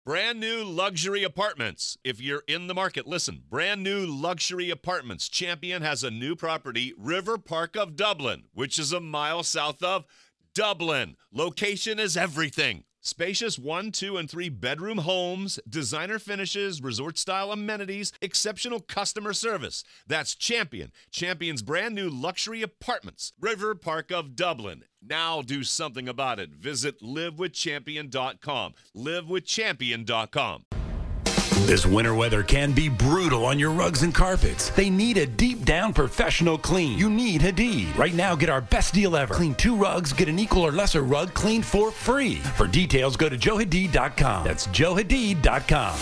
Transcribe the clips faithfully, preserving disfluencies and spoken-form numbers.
Brand new luxury apartments. If you're in the market, listen. Brand new luxury apartments. Champion has a new property, River Park of Dublin, which is a mile south of Dublin. Location is everything. Spacious one, two, and three bedroom homes, designer finishes, resort-style amenities, exceptional customer service. That's Champion. Champion's brand new luxury apartments. River Park of Dublin. Now do something about it. Visit live with champion dot com. live with champion dot com. This winter weather can be brutal on your rugs and carpets. They need a deep down professional clean. You need Hadid. Right now, get our best deal ever. Clean two rugs, get an equal or lesser rug cleaned for free. For details, go to joe hadid dot com. That's joe hadid dot com.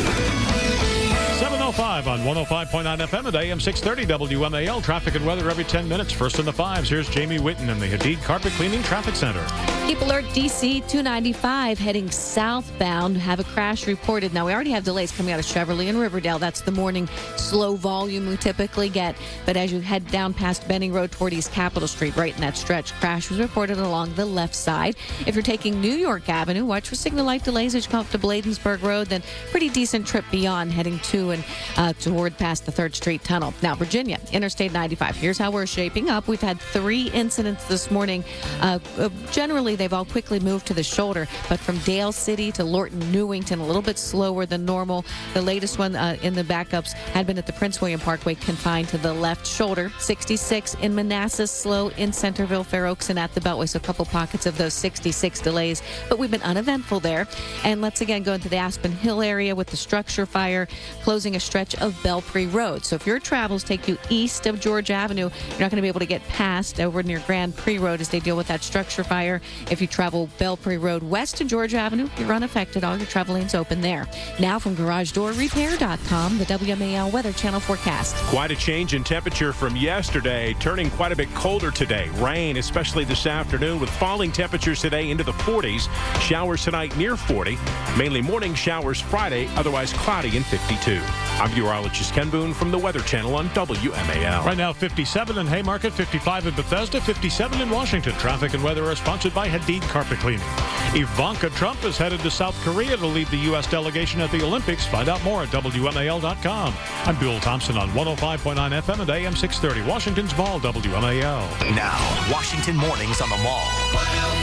seven oh five on one oh five point nine F M at A M six thirty W M A L. Traffic and weather every ten minutes. First in the fives. Here's Jamie Whitten in the Hadid Carpet Cleaning Traffic Center. Keep alert, D C two ninety-five heading southbound. Have a crash reported. Now, we already have delays coming out of Cheverly and Riverdale. That's the morning slow volume we typically get. But as you head down past Benning Road toward East Capitol Street, right in that stretch, crash was reported along the left side. If you're taking New York Avenue, watch for signal light delays as you come up to Bladensburg Road. Then pretty decent trip beyond heading to and uh, toward past the third Street Tunnel. Now, Virginia, Interstate ninety-five. Here's how we're shaping up. We've had three incidents this morning. Uh, uh, generally, they've all quickly moved to the shoulder, but from Dale City to Lorton, Newington, a little bit slower than normal. The latest one uh, in the backups had been at the Prince William Parkway, confined to the left shoulder. sixty-six in Manassas, slow in Centerville, Fair Oaks, and at the Beltway. So a couple pockets of those sixty-six delays, but we've been uneventful there. And let's again go into the Aspen Hill area with the structure fire closing a stretch of Belpre Road. So if your travels take you east of George Avenue, you're not going to be able to get past over near Grand Prix Road as they deal with that structure fire. If you travel Belpre Road west to George Avenue, you're unaffected. All your travel lanes open there. Now from garage door repair dot com, the W M A L Weather Channel forecast. Quite a change in temperature from yesterday, turning quite a bit colder today. Rain, especially this afternoon, with falling temperatures today into the forties. Showers tonight near forty. Mainly morning showers Friday, otherwise cloudy and fifty-two. I'm meteorologist Ken Boone from the Weather Channel on W M A L. Right now, fifty-seven in Haymarket, fifty-five in Bethesda, fifty-seven in Washington. Traffic and weather are sponsored by Hadid Carpet Cleaning. Ivanka Trump is headed to South Korea to lead the U S delegation at the Olympics. Find out more at W M A L dot com. I'm Bill Thompson on one oh five point nine F M and A M six thirty. Washington's Mall, W M A L. Now, Washington Mornings on the Mall. one oh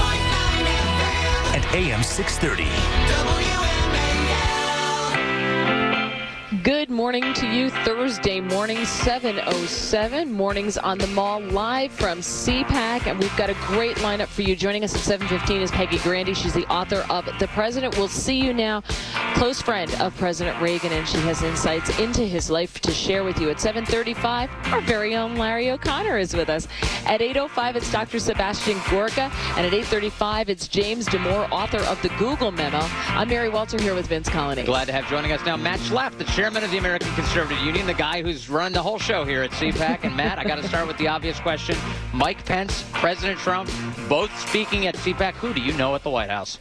five point nine F M. At A M six thirty. W M A L. Good morning to you. Thursday morning, seven oh seven. Mornings on the Mall, live from C PAC. And we've got a great lineup for you. Joining us at seven fifteen is Peggy Grandy. She's the author of The President Will See You Now, close friend of President Reagan, and she has insights into his life to share with you. At seven thirty-five, our very own Larry O'Connor is with us. At eight oh five, it's Doctor Sebastian Gorka. And at eight thirty-five, it's James Damore, author of The Google Memo. I'm Mary Welter here with Vince Colony. Glad to have joining us now Matt Schlapp, the chairman of the American Conservative Union, the guy who's run the whole show here at C PAC. And Matt, I got to start with the obvious question. Mike Pence, President Trump, both speaking at C PAC. Who do you know at the White House?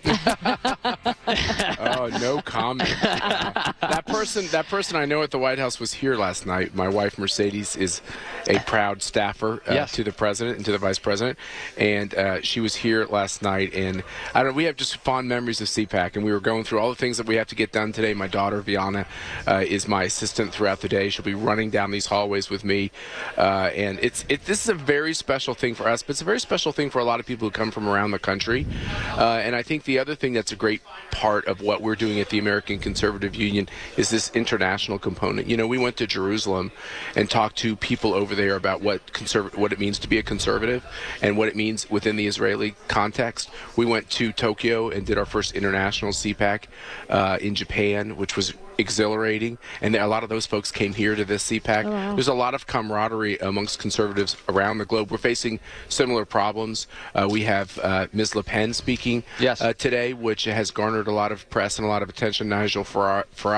Oh, no comment. that person, that person I know at the White House was here last night. My wife Mercedes is a proud staffer uh, yes. to the president and to the vice president, and uh, she was here last night. And I don't. We have just fond memories of C PAC, and we were going through all the things that we have to get done today. My daughter Viana uh, is my assistant throughout the day. She'll be running down these hallways with me, uh, and it's it. This is a very special thing for us, but it's a very special thing for a lot of people who come from around the country. Uh, and I think the other thing that's a great part of what we're doing at the American Conservative Union is this international component. You know, we went to Jerusalem and talked to people over there about what conserv- what it means to be a conservative and what it means within the Israeli context. We went to Tokyo and did our first international C PAC uh, in Japan, which was exhilarating, and a lot of those folks came here to this C PAC. Oh, wow. There's a lot of camaraderie amongst conservatives around the globe. We're facing similar problems. Uh, we have uh, Miz Le Pen speaking yes. uh, today, which has garnered a lot of press and a lot of attention. Nigel Farage has come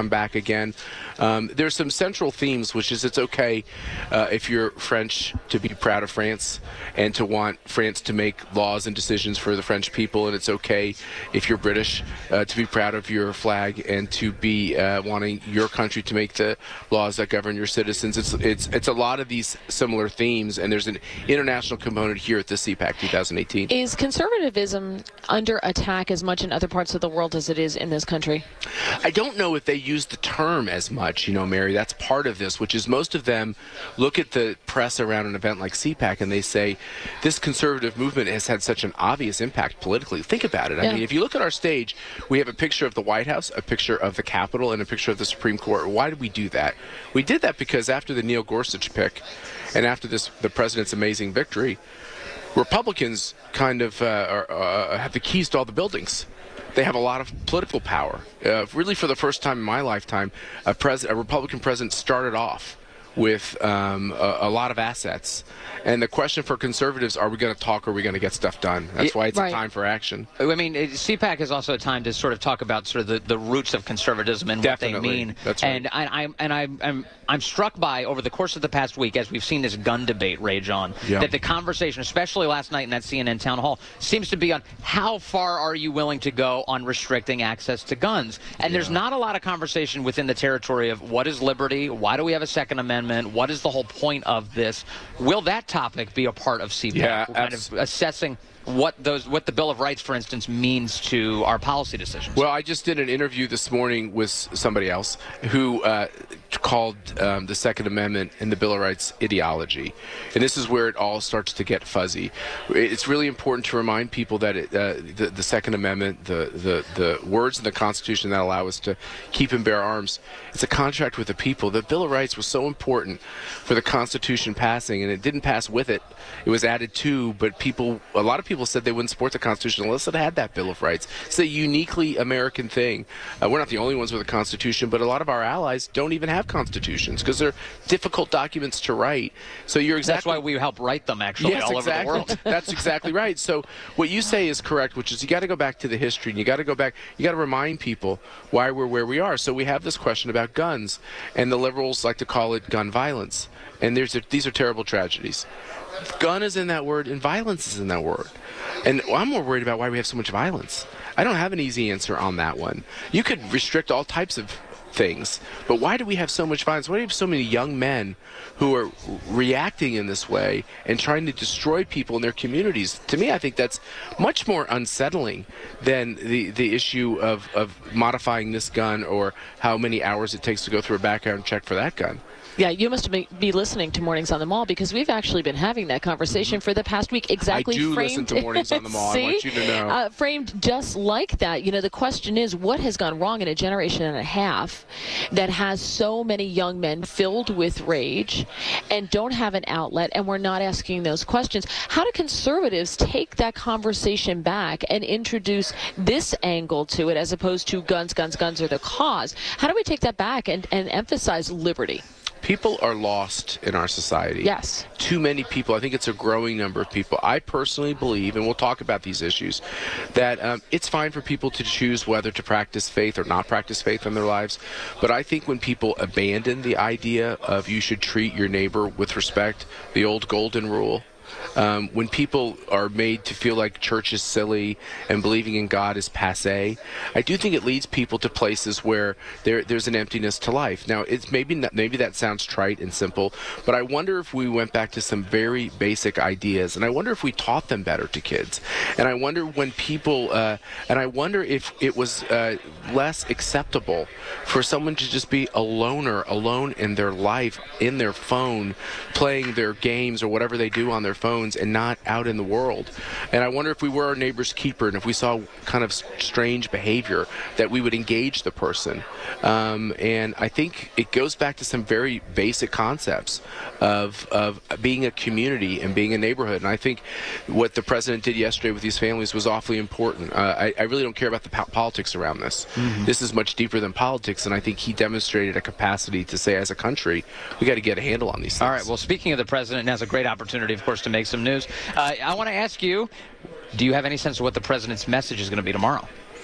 come back again. Um, there's some central themes, which is it's okay uh, if you're French to be proud of France and to want France to make laws and decisions for the French people, and it's okay if you're British uh, to be proud of your flag and to be uh, wanting your country to make the laws that govern your citizens. It's it's it's a lot of these similar themes, and there's an international component here at the C PAC twenty eighteen. Is conservatism under attack as much in other parts of the world as it is in this country? I don't know if they use the term as much, you know, Mary. That's part of this, which is most of them look at the press around an event like C PAC and they say, this conservative movement has had such an obvious impact politically. Think about it. I yeah. mean, if you look at our stage, we have a picture of the White House, a picture of the Capitol, and a picture of the Supreme Court. Why did we do that? We did that because after the Neil Gorsuch pick and after this, the president's amazing victory, Republicans kind of uh, are, uh, have the keys to all the buildings. They have a lot of political power. Uh, really, for the first time in my lifetime, a, pres- a Republican president started off with um, a, a lot of assets. And the question for conservatives, are we going to talk or are we going to get stuff done? That's why it's right. a time for action. I mean, it, C PAC is also a time to sort of talk about sort of the, the roots of conservatism and Definitely. what they mean. That's right. And I, I'm and I, I'm I'm struck by, over the course of the past week, as we've seen this gun debate rage on, yeah. that the conversation, especially last night in that C N N town hall, seems to be on how far are you willing to go on restricting access to guns? And yeah. there's not a lot of conversation within the territory of what is liberty, why do we have a Second Amendment, what is the whole point of this? Will that topic be a part of C PAC? Yeah, We're kind of assessing what those what the Bill of Rights, for instance, means to our policy decisions. Well, I just did an interview this morning with somebody else who uh, called um, the Second Amendment and the Bill of Rights ideology. And this is where it all starts to get fuzzy. It's really important to remind people that it, uh, the, the Second Amendment, the, the, the words in the Constitution that allow us to keep and bear arms, it's a contract with the people. The Bill of Rights was so important for the Constitution passing, and it didn't pass with it. It was added to, but people, a lot of people said they wouldn't support the Constitution unless it had that Bill of Rights. It's a uniquely American thing. Uh, we're not the only ones with a Constitution, but a lot of our allies don't even have constitutions because they're difficult documents to write. So you're exactly. That's why we help write them, actually, yes, all exactly. over the world. That's exactly right. So what you say is correct, which is you got to go back to the history, and you got to go back, you got to remind people why we're where we are. So we have this question about guns, and the liberals like to call it gun violence. And there's a, these are terrible tragedies. Gun is in that word, and violence is in that word. And I'm more worried about why we have so much violence. I don't have an easy answer on that one. You could restrict all types of things, but why do we have so much violence? Why do we have so many young men who are reacting in this way and trying to destroy people in their communities? To me, I think that's much more unsettling than the, the issue of, of modifying this gun or how many hours it takes to go through a background check for that gun. Yeah, you must be, be listening to Mornings on the Mall because we've actually been having that conversation for the past week. Exactly. I do framed, listen to Mornings on the Mall. See? I want you to know. Uh, framed just like that. You know, the question is, what has gone wrong in a generation and a half that has so many young men filled with rage and don't have an outlet, and we're not asking those questions? How do conservatives take that conversation back and introduce this angle to it as opposed to guns, guns, guns are the cause? How do we take that back and, and emphasize liberty? People are lost in our society. Yes. Too many people. I think it's a growing number of people. I personally believe, and we'll talk about these issues, that um, it's fine for people to choose whether to practice faith or not practice faith in their lives. But I think when people abandon the idea of you should treat your neighbor with respect, the old golden rule, Um, when people are made to feel like church is silly and believing in God is passé, I do think it leads people to places where there, there's an emptiness to life. Now, it's maybe not, maybe that sounds trite and simple, but I wonder if we went back to some very basic ideas, and I wonder if we taught them better to kids. And I wonder when people, uh, and I wonder if it was uh, less acceptable for someone to just be a loner, alone in their life, in their phone, playing their games or whatever they do on their phones and not out in the world. And I wonder if we were our neighbor's keeper and if we saw kind of strange behavior that we would engage the person. Um, and I think it goes back to some very basic concepts of, of being a community and being a neighborhood. And I think what the president did yesterday with these families was awfully important. Uh, I, I really don't care about the po- politics around this. Mm-hmm. This is much deeper than politics, and I think he demonstrated a capacity to say, as a country, we got to get a handle on these things. All right, well, speaking of the president, now's a great opportunity, of course, to make some news. Uh, I want to ask you, do you have any sense of what the president's message is going to be tomorrow?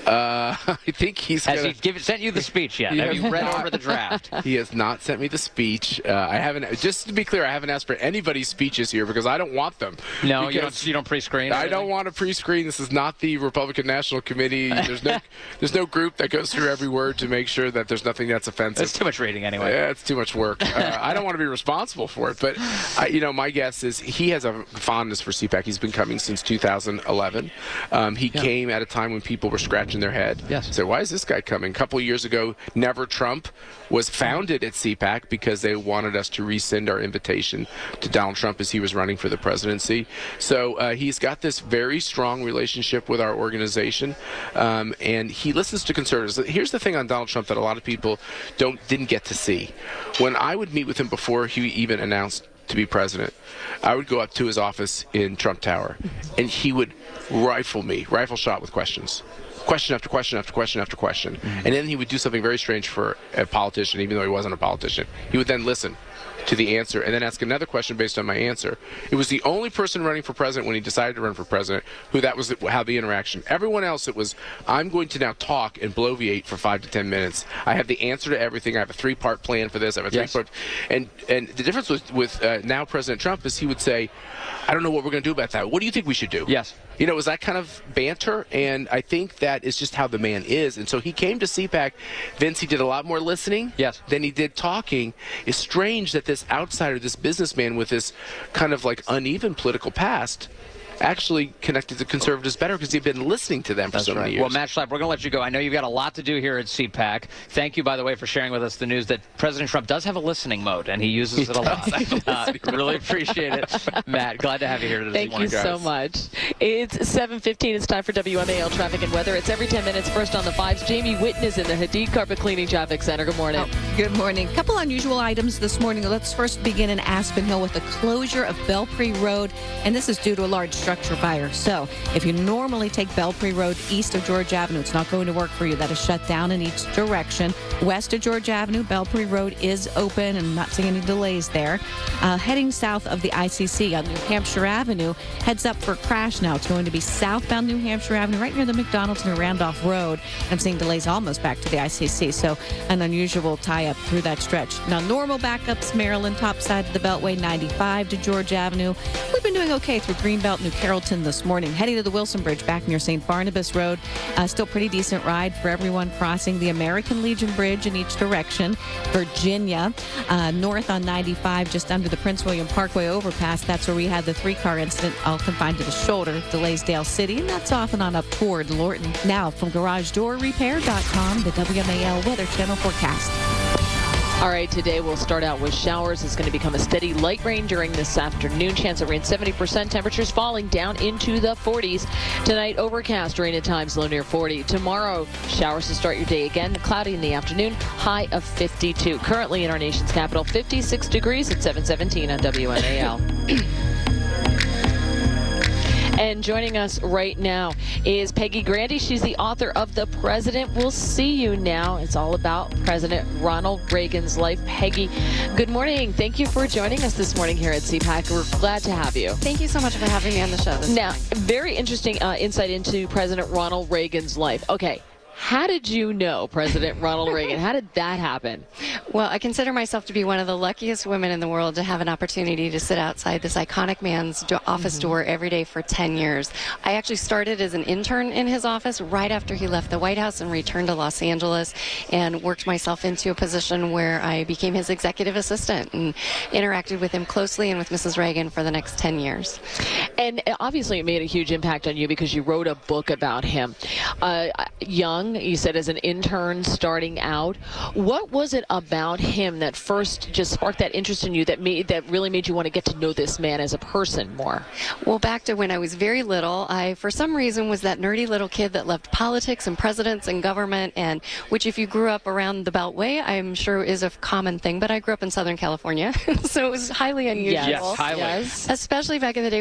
Uh, I think he's Has gonna, he give, sent you the speech yet? He Have has you read not. over the draft? He has not sent me the speech. Uh, I haven't. Just to be clear, I haven't asked for anybody's speeches here because I don't want them. No, you Because don't. You don't pre-screen. I don't want to pre-screen. This is not the Republican National Committee. There's no, there's no group that goes through every word to make sure that there's nothing that's offensive. That's too much reading anyway. Yeah, it's too much work. Uh, I don't want to be responsible for it, but I, you know, my guess is he has a fondness for C PAC. He's been coming since two thousand eleven. Um, he Yeah. came at a time when people were scratching their head. Yes. So why is this guy coming? A couple of years ago, Never Trump was founded at C PAC because they wanted us to rescind our invitation to Donald Trump as he was running for the presidency. So uh, he's got this very strong relationship with our organization, um, and he listens to conservatives. Here's the thing on Donald Trump that a lot of people don't didn't get to see. When I would meet with him before he even announced to be president, I would go up to his office in Trump Tower, and he would rifle me, rifle shot with questions. Question after question after question after question. Mm-hmm. And then he would do something very strange for a politician, even though he wasn't a politician. He would then listen to the answer and then ask another question based on my answer. It was the only person running for president when he decided to run for president who that was how the interaction. Everyone else, it was, I'm going to now talk and bloviate for five to ten minutes. I have the answer to everything. I have a three-part plan for this. I have a Yes. three-part. And, and the difference with, with uh, now President Trump is he would say, I don't know what we're going to do about that. What do you think we should do? Yes. You know, it was that kind of banter, and I think that is just how the man is. And so he came to C PAC. Vince, he did a lot more listening Yes. than he did talking. It's strange that this outsider, this businessman with this kind of like uneven political past, actually connected to conservatives better because he'd been listening to them for That's so right. many years. Well, Matt Schlapp, we're going to let you go. I know you've got a lot to do here at C PAC. Thank you, by the way, for sharing with us the news that President Trump does have a listening mode, and he uses He it a lot. does. Uh, really appreciate it. Matt, glad to have you here today. Thank you so much. It's seven fifteen. It's time for W M A L traffic and weather. It's every ten minutes. First on the fives, Jamie Whitten is in the Hadid Carpet Cleaning Traffic Center. Good morning. Oh, good morning. Couple unusual items this morning. Let's first begin in Aspen Hill with the closure of Belpre Road, and this is due to a large structure fire. So if you normally take Belpre Road east of George Avenue, it's not going to work for you. That is shut down in each direction. West of George Avenue, Belpre Road is open, and I'm not seeing any delays there. Uh, heading south of the I C C on New Hampshire Avenue, heads up for a crash now. It's going to be southbound New Hampshire Avenue, right near the McDonald's near Randolph Road. I'm seeing delays almost back to the I C C, so an unusual tie-up through that stretch. Now, normal backups, Maryland, top side of the Beltway, ninety-five to George Avenue. We've been doing okay through Greenbelt, New Carrollton this morning. Heading to the Wilson Bridge back near Saint Barnabas Road. Uh, still pretty decent ride for everyone crossing the American Legion Bridge in each direction. Virginia, uh, north on ninety-five, just under the Prince William Parkway overpass. That's where we had the three-car incident, all confined to the shoulder. Delays Dale City, and that's off and on up toward Lorton. Now, from garage door repair dot com, the W M A L Weather Channel forecast. All right, today we'll start out with showers. It's going to become a steady light rain during this afternoon. Chance of rain seventy percent. Temperatures falling down into the forties. Tonight, overcast, rain at times, low near forty. Tomorrow, showers to start your day again. Cloudy in the afternoon, high of fifty-two. Currently in our nation's capital, fifty-six degrees at seven seventeen on W M A L. And joining us right now is Peggy Grandy. She's the author of The President Will See You Now. It's all about President Ronald Reagan's life. Peggy, good morning. Thank you for joining us this morning here at C PAC. We're glad to have you. Thank you so much for having me on the show this Now, morning. very interesting uh, insight into President Ronald Reagan's life. Okay. How did you know President Ronald Reagan? How did that happen? Well, I consider myself to be one of the luckiest women in the world to have an opportunity to sit outside this iconic man's do- office mm-hmm. door every day for ten years. I actually started as an intern in his office right after he left the White House and returned to Los Angeles, and worked myself into a position where I became his executive assistant and interacted with him closely and with Missus Reagan for the next ten years. And obviously it made a huge impact on you because you wrote a book about him. Uh, young, you said, as an intern starting out. What was it about him that first just sparked that interest in you that made that really made you want to get to know this man as a person more? Well, back to when I was very little, I, for some reason, was that nerdy little kid that loved politics and presidents and government, and which if you grew up around the Beltway, I'm sure is a common thing, but I grew up in Southern California, so it was highly unusual. Yes, highly. Yes. Especially back in the day when, when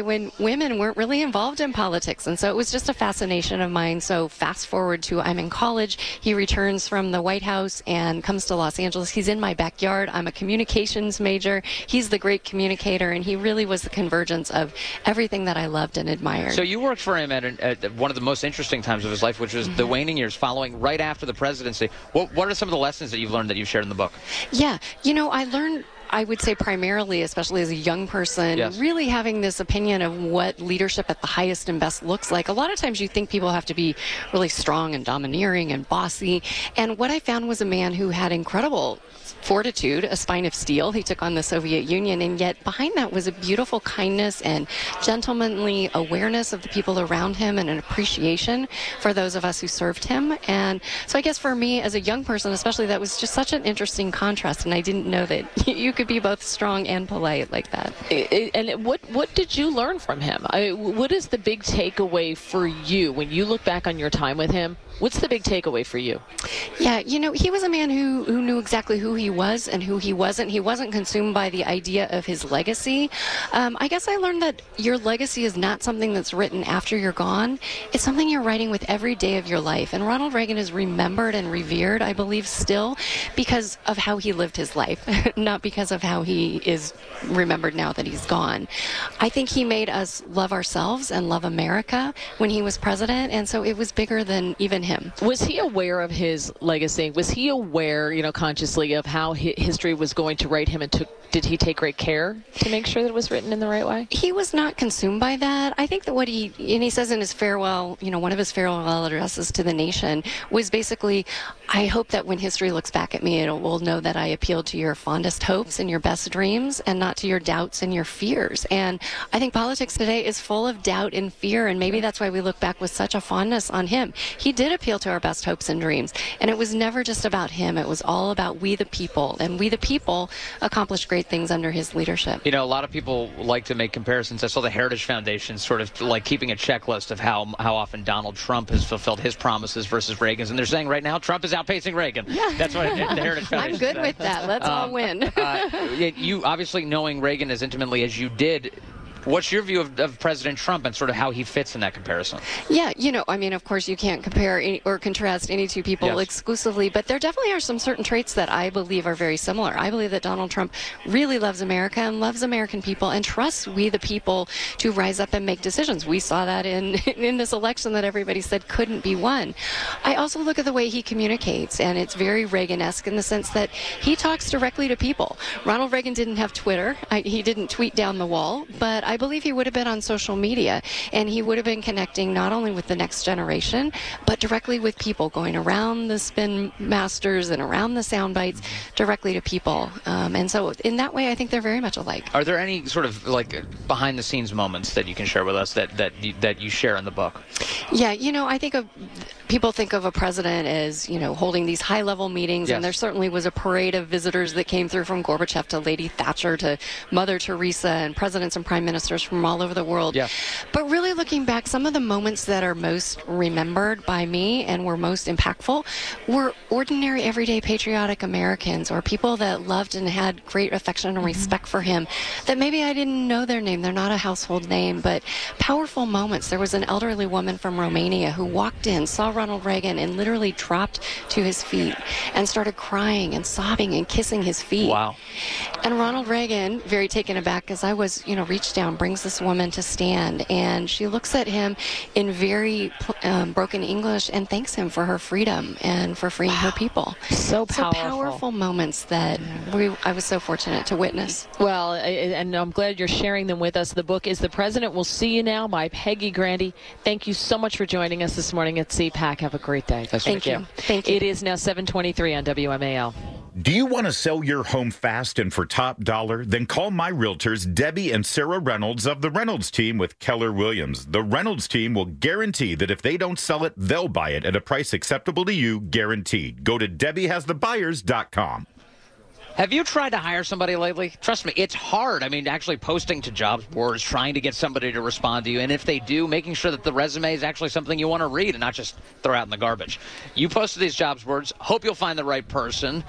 women weren't really involved in politics. And so it was just a fascination of mine. So fast forward to I'm in college. He returns from the White House and comes to Los Angeles. He's in my backyard. I'm a communications major. He's the great communicator, and he really was the convergence of everything that I loved and admired. So you worked for him at, an, at one of the most interesting times of his life, which was mm-hmm. the waning years following right after the presidency. What, what are some of the lessons that you've learned that you've shared in the book? Yeah, you know, I learned, I would say primarily, especially as a young person, yes. really having this opinion of what leadership at the highest and best looks like. A lot of times you think people have to be really strong and domineering and bossy. And what I found was a man who had incredible fortitude, a spine of steel. He took on the Soviet Union, and yet behind that was a beautiful kindness and gentlemanly awareness of the people around him and an appreciation for those of us who served him. And so I guess for me as a young person especially, that was just such an interesting contrast, and I didn't know that you could be both strong and polite like that. And what what did you learn from him? I, what is the big takeaway for you when you look back on your time with him? What's the big takeaway for you? Yeah, you know, he was a man who, who knew exactly who he was and who he wasn't. He wasn't consumed by the idea of his legacy. Um, I guess I learned that your legacy is not something that's written after you're gone. It's something you're writing with every day of your life. And Ronald Reagan is remembered and revered, I believe, still because of how he lived his life, not because of how he is remembered now that he's gone. I think he made us love ourselves and love America when he was president, and so it was bigger than even him. Was he aware of his legacy? Was he aware, you know, consciously of how hi- history was going to write him, and took, did he take great care to make sure that it was written in the right way? He was not consumed by that. I think that what he, and he says in his farewell, you know, one of his farewell addresses to the nation was basically, I hope that when history looks back at me, it will know that I appealed to your fondest hopes and your best dreams and not to your doubts and your fears. And I think politics today is full of doubt and fear, and maybe that's why we look back with such a fondness on him. He did appeal to our best hopes and dreams, and it was never just about him. It was all about we the people, and we the people accomplished great things under his leadership. You know, a lot of people like to make comparisons. I saw the Heritage Foundation sort of like keeping a checklist of how how often Donald Trump has fulfilled his promises versus Reagan's, and they're saying right now Trump is outpacing Reagan. Yeah. That's what the Heritage Foundation I'm good said. with that. Let's um, all win. uh, you obviously, knowing Reagan as intimately as you did, what's your view of, of President Trump and sort of how he fits in that comparison? Yeah, you know, I mean, of course, you can't compare any, or contrast any two people yes. exclusively, but there definitely are some certain traits that I believe are very similar. I believe that Donald Trump really loves America and loves American people and trusts we the people to rise up and make decisions. We saw that in, in this election that everybody said couldn't be won. I also look at the way he communicates, and it's very Reagan-esque in the sense that he talks directly to people. Ronald Reagan didn't have Twitter. I, he didn't tweet down the wall, but I believe he would have been on social media, and he would have been connecting not only with the next generation, but directly with people, going around the spin masters and around the sound bites directly to people. Um, and so in that way, I think they're very much alike. Are there any sort of like behind the scenes moments that you can share with us that, that, you, that you share in the book? Yeah, you know, I think of people think of a president as, you know, holding these high level meetings, yes. and there certainly was a parade of visitors that came through from Gorbachev to Lady Thatcher to Mother Teresa and presidents and prime ministers from all over the world. Yeah. But really looking back, some of the moments that are most remembered by me and were most impactful were ordinary, everyday, patriotic Americans, or people that loved and had great affection and mm-hmm. respect for him, that maybe I didn't know their name. They're not a household name, but powerful moments. There was an elderly woman from Romania who walked in, saw Ronald Reagan, and literally dropped to his feet and started crying and sobbing and kissing his feet. Wow. And Ronald Reagan, very taken aback as I was, you know, reached down, brings this woman to stand, and she looks at him in very um, broken English and thanks him for her freedom and for freeing wow. her people. So powerful. So powerful moments that we, I was so fortunate to witness. Well, and I'm glad you're sharing them with us. The book is The President Will See You Now by Peggy Grandy. Thank you so much for joining us this morning at C PAC. Have a great day. Thank, Thank you. you. Thank you. It is now seven twenty-three on W M A L. Do you want to sell your home fast and for top dollar? Then call my realtors, Debbie and Sarah Reynolds of the Reynolds team with Keller Williams. The Reynolds team will guarantee that if they don't sell it, they'll buy it at a price acceptable to you, guaranteed. Go to debbie has the buyers dot com. Have you tried to hire somebody lately? Trust me, it's hard. I mean, actually posting to jobs boards, trying to get somebody to respond to you, and if they do, making sure that the resume is actually something you want to read and not just throw out in the garbage. You post to these jobs boards, hope you'll find the right person.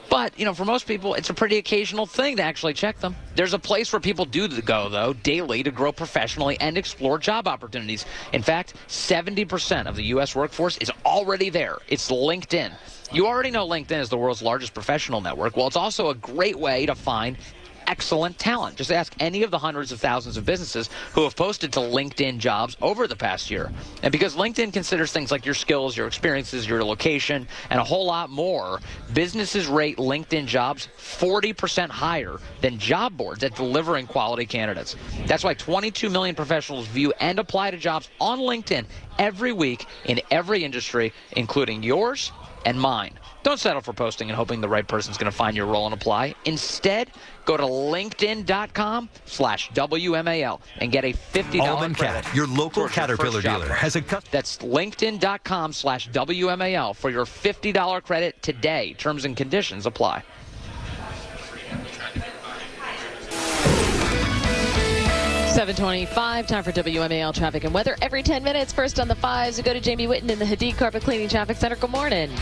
But, you know, for most people, it's a pretty occasional thing to actually check them. There's a place where people do go, though, daily to grow professionally and explore job opportunities. In fact, seventy percent of the U S workforce is already there. It's LinkedIn. You already know LinkedIn is the world's largest professional network. Well, it's also a great way to find excellent talent. Just ask any of the hundreds of thousands of businesses who have posted to LinkedIn jobs over the past year. And because LinkedIn considers things like your skills, your experiences, your location, and a whole lot more, businesses rate LinkedIn jobs forty percent higher than job boards at delivering quality candidates. That's why twenty-two million professionals view and apply to jobs on LinkedIn every week in every industry, including yours and mine. Don't settle for posting and hoping the right person's going to find your role and apply. Instead, go to linkedin.com slash WMAL and get a fifty dollars Alban credit. Cat, your local Caterpillar your dealer, has a custom. That's linkedin.com slash W M A L for your fifty dollars credit today. Terms and conditions apply. seven twenty-five, time for W M A L traffic and weather. Every ten minutes, first on the fives, we go to Jamie Whitten in the Hadid Carpet Cleaning Traffic Center. Good morning.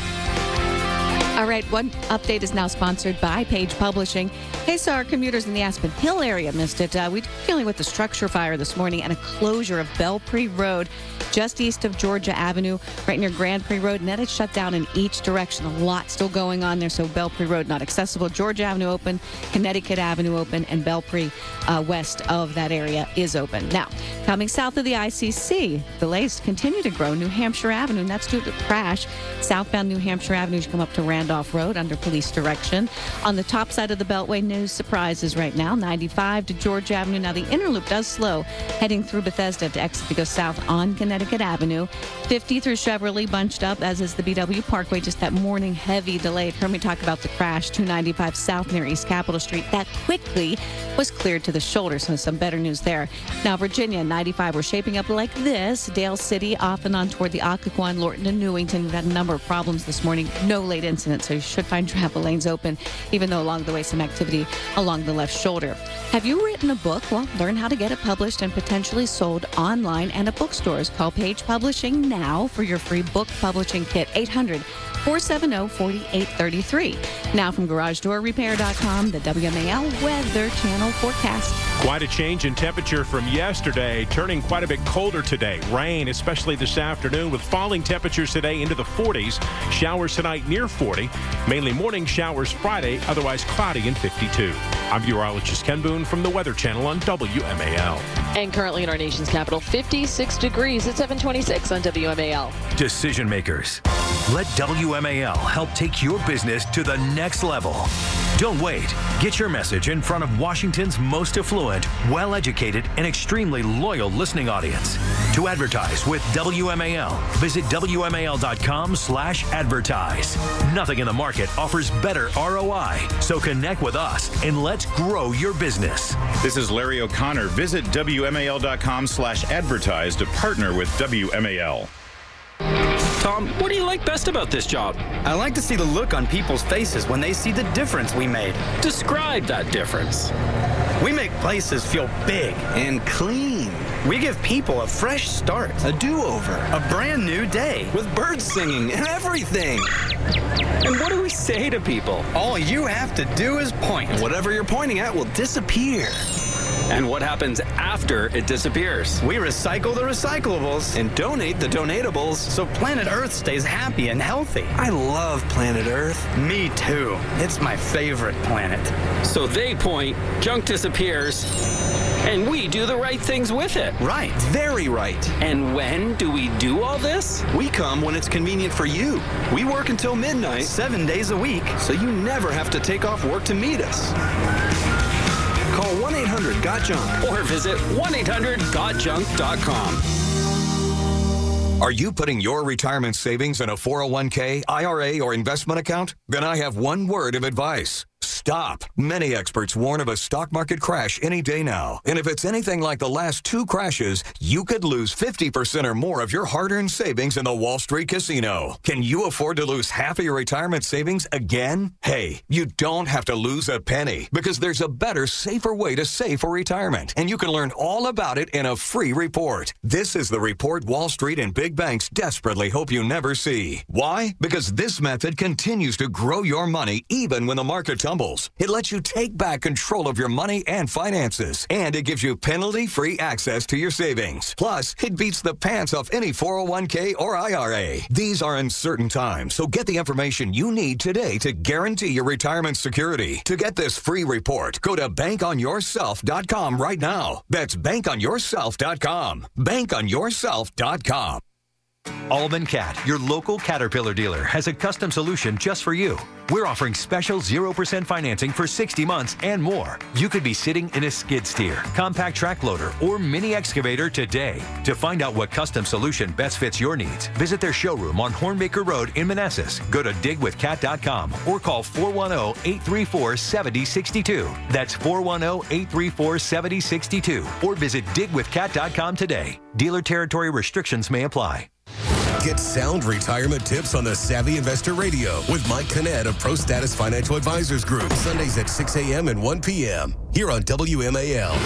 All right, one update is now sponsored by Page Publishing. In case our commuters in the Aspen Hill area missed it, uh, we're dealing with a structure fire this morning and a closure of Belpre Road just east of Georgia Avenue, right near Grand Prix Road, and that is shut down in each direction. A lot still going on there, so Belpre Road not accessible. Georgia Avenue open, Connecticut Avenue open, and Belpre uh, west of that area is open. Now, coming south of the I C C, delays continue to grow. New Hampshire Avenue, and that's due to a crash. Southbound New Hampshire Avenue, you come up to Randolph Road under police direction. On the top side of the Beltway, no surprises right now. ninety-five to Georgia Avenue. Now, the inner loop does slow, heading through Bethesda to exit to go south on Connecticut Avenue. fifty through Cheverly bunched up, as is the B W Parkway. Just that morning heavy delay. You heard me talk about the crash. two ninety-five south near East Capitol Street. That quickly was cleared to the shoulder, so some better news there. Now, Virginia, ninety-five, we're shaping up like this. Dale City off and on toward the Occoquan, Lorton, and Newington. We've had a number of problems this morning. No late incidents, so you should find travel lanes open, even though along the way some activity along the left shoulder. Have you written a book? Well, learn how to get it published and potentially sold online and at bookstores. Call Page Publishing now for your free book publishing kit. eight hundred, four seven zero, four eight three three. Now from garage door repair dot com, the W M A L Weather Channel forecast. Quite a change in temperature from yesterday, turning quite a bit colder today. Rain, especially this afternoon, with falling temperatures today into the forties. Showers tonight near forty. Mainly morning showers Friday, otherwise cloudy and fifty-two. I'm meteorologist Ken Boone from the Weather Channel on W M A L. And currently in our nation's capital, fifty-six degrees at seven twenty-six on W M A L. Decision makers, let W M A L help take your business to the next level. Don't wait. Get your message in front of Washington's most affluent, well-educated, and extremely loyal listening audience. To advertise with W M A L, visit W M A L dot com slash advertise. Nothing in the market offers better R O I, so connect with us and let's grow your business. This is Larry O'Connor. Visit W M A L dot com slash advertise to partner with W M A L. Tom, what do you like best about this job? I like to see the look on people's faces when they see the difference we made. Describe that difference. We make places feel big and clean. We give people a fresh start, a do-over, a brand new day with birds singing and everything. And what do we say to people? All you have to do is point. Whatever you're pointing at will disappear. And what happens after it disappears? We recycle the recyclables and donate the donatables so planet Earth stays happy and healthy. I love planet Earth. Me too. It's my favorite planet. So they point, junk disappears, and we do the right things with it. Right. Very right. And when do we do all this? We come when it's convenient for you. We work until midnight, seven days a week, so you never have to take off work to meet us. Call one eight hundred got junk or visit one eight hundred got junk dot com. Are you putting your retirement savings in a four oh one k, I R A, or investment account? Then I have one word of advice. Start stop. Many experts warn of a stock market crash any day now. And if it's anything like the last two crashes, you could lose fifty percent or more of your hard-earned savings in the Wall Street casino. Can you afford to lose half of your retirement savings again? Hey, you don't have to lose a penny because there's a better, safer way to save for retirement. And you can learn all about it in a free report. This is the report Wall Street and big banks desperately hope you never see. Why? Because this method continues to grow your money even when the market tumbles. It lets you take back control of your money and finances, and it gives you penalty-free access to your savings. Plus, it beats the pants off any four oh one k or I R A. These are uncertain times, so get the information you need today to guarantee your retirement security. To get this free report, go to bank on yourself dot com right now. That's bank on yourself dot com. bank on yourself dot com. Allman Cat, your local Caterpillar dealer, has a custom solution just for you. We're offering special zero percent financing for sixty months and more. You could be sitting in a skid steer, compact track loader, or mini excavator today. To find out what custom solution best fits your needs, visit their showroom on Hornmaker Road in Manassas. Go to dig with cat dot com or call four one zero, eight three four, seven zero six two. That's four one zero, eight three four, seven zero six two. Or visit dig with cat dot com today. Dealer territory restrictions may apply. Get sound retirement tips on the Savvy Investor Radio with Mike Kinnett of Pro Status Financial Advisors Group. Sundays at six a.m. and one p.m. here on W M A L.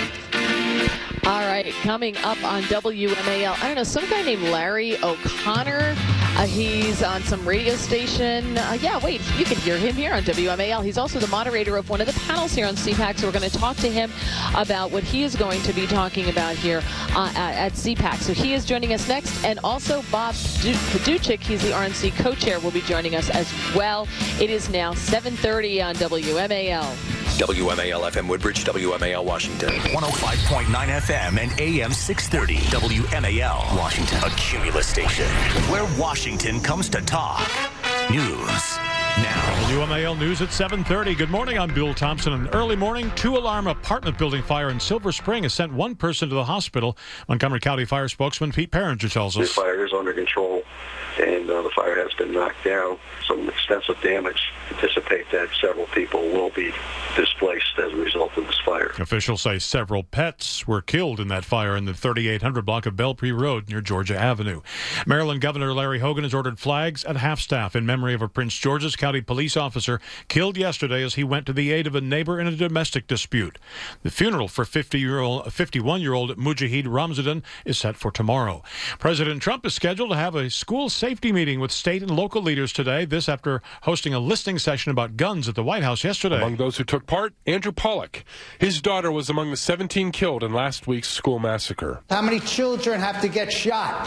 All right, coming up on W M A L, I don't know, some guy named Larry O'Connor. Uh, he's on some radio station. Uh, yeah, wait, you can hear him here on W M A L. He's also the moderator of one of the panels here on C PAC, so we're going to talk to him about what he is going to be talking about here uh, at, at C PAC. So he is joining us next, and also Bob Paduchik, he's the R N C co-chair, will be joining us as well. It is now seven thirty on W M A L. W M A L F M Woodbridge, W M A L Washington. one oh five point nine F M and A M six thirty. W M A L Washington. A Cumulus station where Washington comes to talk. News now. W M A L News at seven thirty. Good morning, I'm Bill Thompson. An early morning two-alarm apartment building fire in Silver Spring has sent one person to the hospital. Montgomery County Fire spokesman Pete Perringer tells us. The fire is under control, and uh, the fire has been knocked down. Some extensive damage. Anticipate that several people will be displaced as a result of this fire. Officials say several pets were killed in that fire in the thirty-eight hundred block of Belpre Road near Georgia Avenue. Maryland Governor Larry Hogan has ordered flags at half-staff in memory of a Prince George's County police officer killed yesterday as he went to the aid of a neighbor in a domestic dispute. The funeral for fifty-year-old, fifty-one-year-old Mujahid Ramzadan is set for tomorrow. President Trump is scheduled to have a school safety meeting with state and local leaders today. This after hosting a listening session about guns at the White House yesterday. Among those who took part, Andrew Pollock. His daughter was among the seventeen killed in last week's school massacre. How many children have to get shot?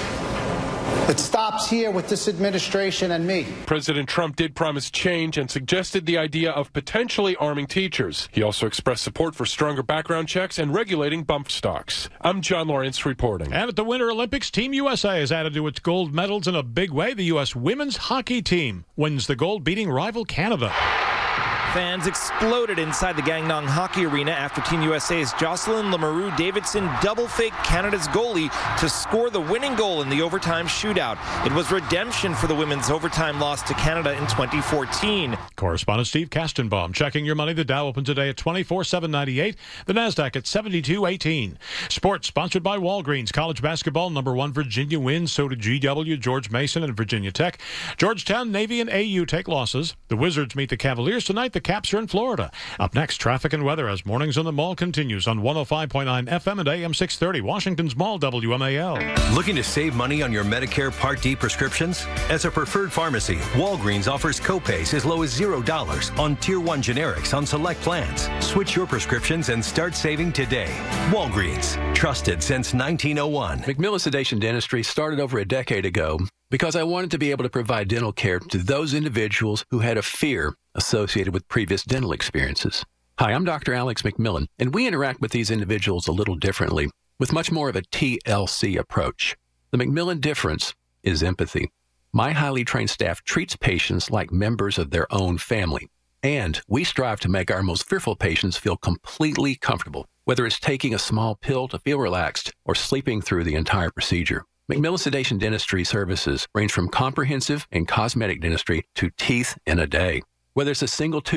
It stops here with this administration and me. President Trump did promise change and suggested the idea of potentially arming teachers. He also expressed support for stronger background checks and regulating bump stocks. I'm John Lawrence reporting. And at the Winter Olympics, Team U S A has added to its gold medals in a big way. The U S women's hockey team wins the gold, beating rival Canada. Fans exploded inside the Gangneung Hockey Arena after Team U S A's Jocelyn Lemeru Davidson double-faked Canada's goalie to score the winning goal in the overtime shootout. It was redemption for the women's overtime loss to Canada in twenty fourteen. Correspondent Steve Kastenbaum checking your money. The Dow opened today at twenty-four thousand seven hundred ninety-eight. The Nasdaq at seventy-two eighteen. Sports sponsored by Walgreens. College basketball, number one Virginia wins. So did G W, George Mason, and Virginia Tech. Georgetown, Navy, and A U take losses. The Wizards meet the Cavaliers tonight. The Caps are in Florida. Up next, traffic and weather as Mornings on the Mall continues on one oh five point nine F M and A M six thirty. Washington's Mall, W M A L. Looking to save money on your Medicare Part D prescriptions? As a preferred pharmacy, Walgreens offers copays as low as zero dollars on Tier one generics on select plans. Switch your prescriptions and start saving today. Walgreens, trusted since nineteen oh one. McMillan Sedation Dentistry started over a decade ago because I wanted to be able to provide dental care to those individuals who had a fear associated with previous dental experiences. Hi, I'm Doctor Alex McMillan, and we interact with these individuals a little differently, with much more of a T L C approach. The McMillan difference is empathy. My highly trained staff treats patients like members of their own family, and we strive to make our most fearful patients feel completely comfortable, whether it's taking a small pill to feel relaxed or sleeping through the entire procedure. McMillan Sedation Dentistry services range from comprehensive and cosmetic dentistry to teeth in a day. Whether it's a single tooth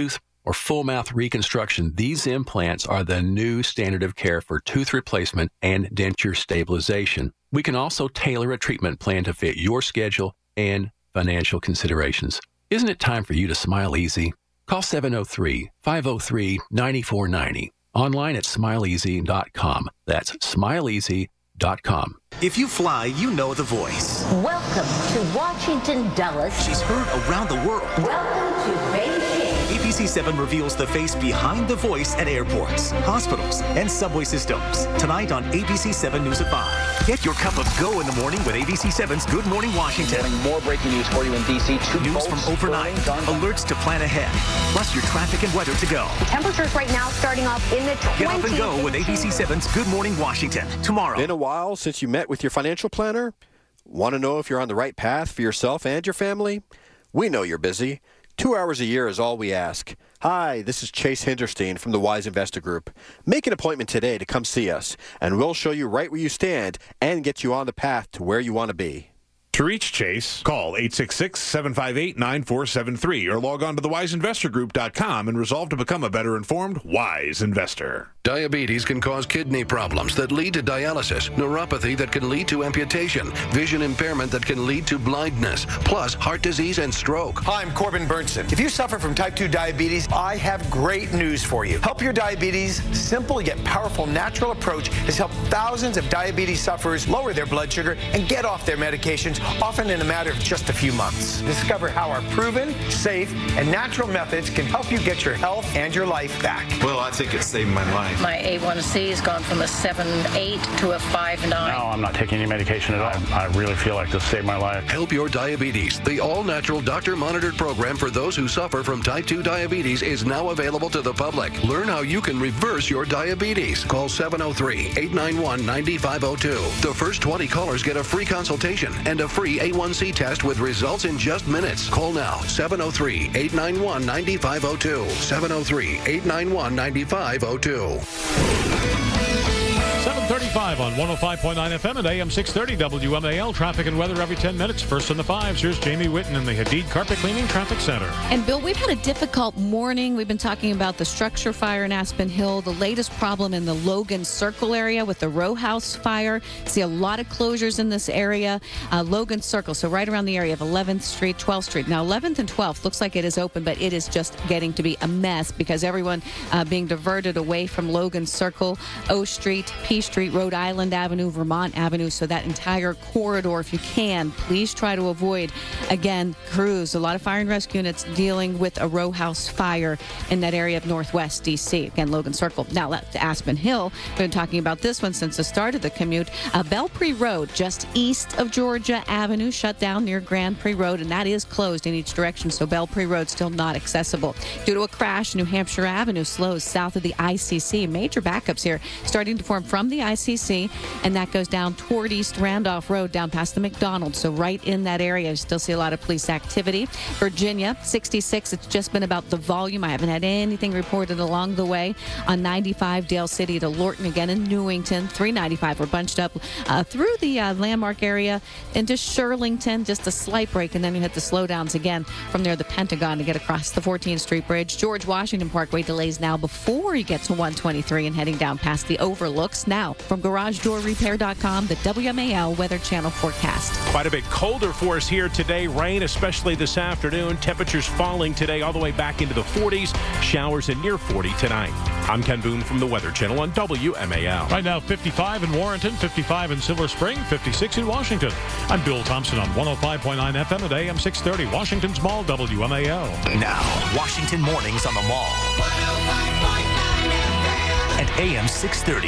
or full mouth reconstruction, these implants are the new standard of care for tooth replacement and denture stabilization. We can also tailor a treatment plan to fit your schedule and financial considerations. Isn't it time for you to smile easy? Call seven oh three, five oh three, nine four nine oh. Online at smile easy dot com. That's smile easy dot com. If you fly, you know the voice. Welcome to Washington, Dulles. She's heard around the world. Welcome to Beijing. A B C seven reveals the face behind the voice at airports, hospitals, and subway systems. Tonight on A B C seven News at five. Get your cup of go in the morning with A B C seven's Good Morning Washington. More breaking news for you in D C. Two news from overnight, alerts to plan ahead, plus your traffic and weather to go. Temperatures right now starting off in the twenties. Get up and go with A B C seven's Good Morning Washington tomorrow. Been a while since you met with your financial planner? Want to know if you're on the right path for yourself and your family? We know you're busy. Two hours a year is all we ask. Hi, this is Chase Hinderstein from the Wise Investor Group. Make an appointment today to come see us, and we'll show you right where you stand and get you on the path to where you want to be. To reach Chase, call eight six six, seven five eight, nine four seven three or log on to the wise investor group dot com and resolve to become a better informed, wise investor. Diabetes can cause kidney problems that lead to dialysis, neuropathy that can lead to amputation, vision impairment that can lead to blindness, plus heart disease and stroke. Hi, I'm Corbin Burnson. If you suffer from type two diabetes, I have great news for you. Help Your Diabetes, simple yet powerful natural approach has helped thousands of diabetes sufferers lower their blood sugar and get off their medications, often in a matter of just a few months. Discover how our proven, safe, and natural methods can help you get your health and your life back. Well, I think it saved my life. My A one C has gone from a seven eight to a five nine. No, I'm not taking any medication at all. I really feel like this saved my life. Help Your Diabetes, the all-natural doctor-monitored program for those who suffer from type two diabetes, is now available to the public. Learn how you can reverse your diabetes. Call seven oh three, eight nine one, nine five oh two. The first twenty callers get a free consultation and a free A one C test with results in just minutes. Call now, seven oh three, eight nine one, nine five oh two. seven oh three, eight nine one, nine five oh two. seven thirty-five on one oh five point nine F M and A M six thirty W M A L. Traffic and weather every ten minutes. First in the fives. Here's Jamie Whitten in the Hadid Carpet Cleaning Traffic Center. And Bill, we've had a difficult morning. We've been talking about the structure fire in Aspen Hill, the latest problem in the Logan Circle area with the row house fire. See a lot of closures in this area. Uh, Logan Circle, so right around the area of eleventh Street, twelfth Street. Now, eleventh and twelfth looks like it is open, but it is just getting to be a mess because everyone uh, being diverted away from Logan Circle, O Street, P Street, Rhode Island Avenue, Vermont Avenue. So that entire corridor, if you can, please try to avoid, again, crews. A lot of fire and rescue units dealing with a row house fire in that area of Northwest D C. Again, Logan Circle. Now, to Aspen Hill. We've been talking about this one since the start of the commute. Uh, Belpre Road, just east of Georgia Avenue, shut down near Grand Prix Road, and that is closed in each direction, so Belpre Road still not accessible. Due to a crash, New Hampshire Avenue slows south of the I C C. Major backups here starting to form from the I C C, and that goes down toward East Randolph Road, down past the McDonald's. So right in that area, you still see a lot of police activity. Virginia, sixty-six, it's just been about the volume. I haven't had anything reported along the way. On ninety-five, Dale City to Lorton, again in Newington. three ninety-five, we're bunched up uh, through the uh, Landmark area into Shirlington, just a slight break, and then you hit the slowdowns again from there, the Pentagon, to get across the fourteenth Street Bridge. George Washington Parkway delays now before you get to one twenty-three and heading down past the overlooks. Now, from garage door repair dot com, the W M A L Weather Channel forecast. Quite a bit colder for us here today. Rain, especially this afternoon. Temperatures falling today all the way back into the forties. Showers in near forty tonight. I'm Ken Boone from the Weather Channel on W M A L. Right now, fifty-five in Warrenton, fifty-five in Silver Spring, fifty-six in Washington. I'm Bill Thompson on one oh five point nine F M at A M six thirty, Washington's Mall, W M A L. Now, Washington Mornings on the Mall. At A M six thirty.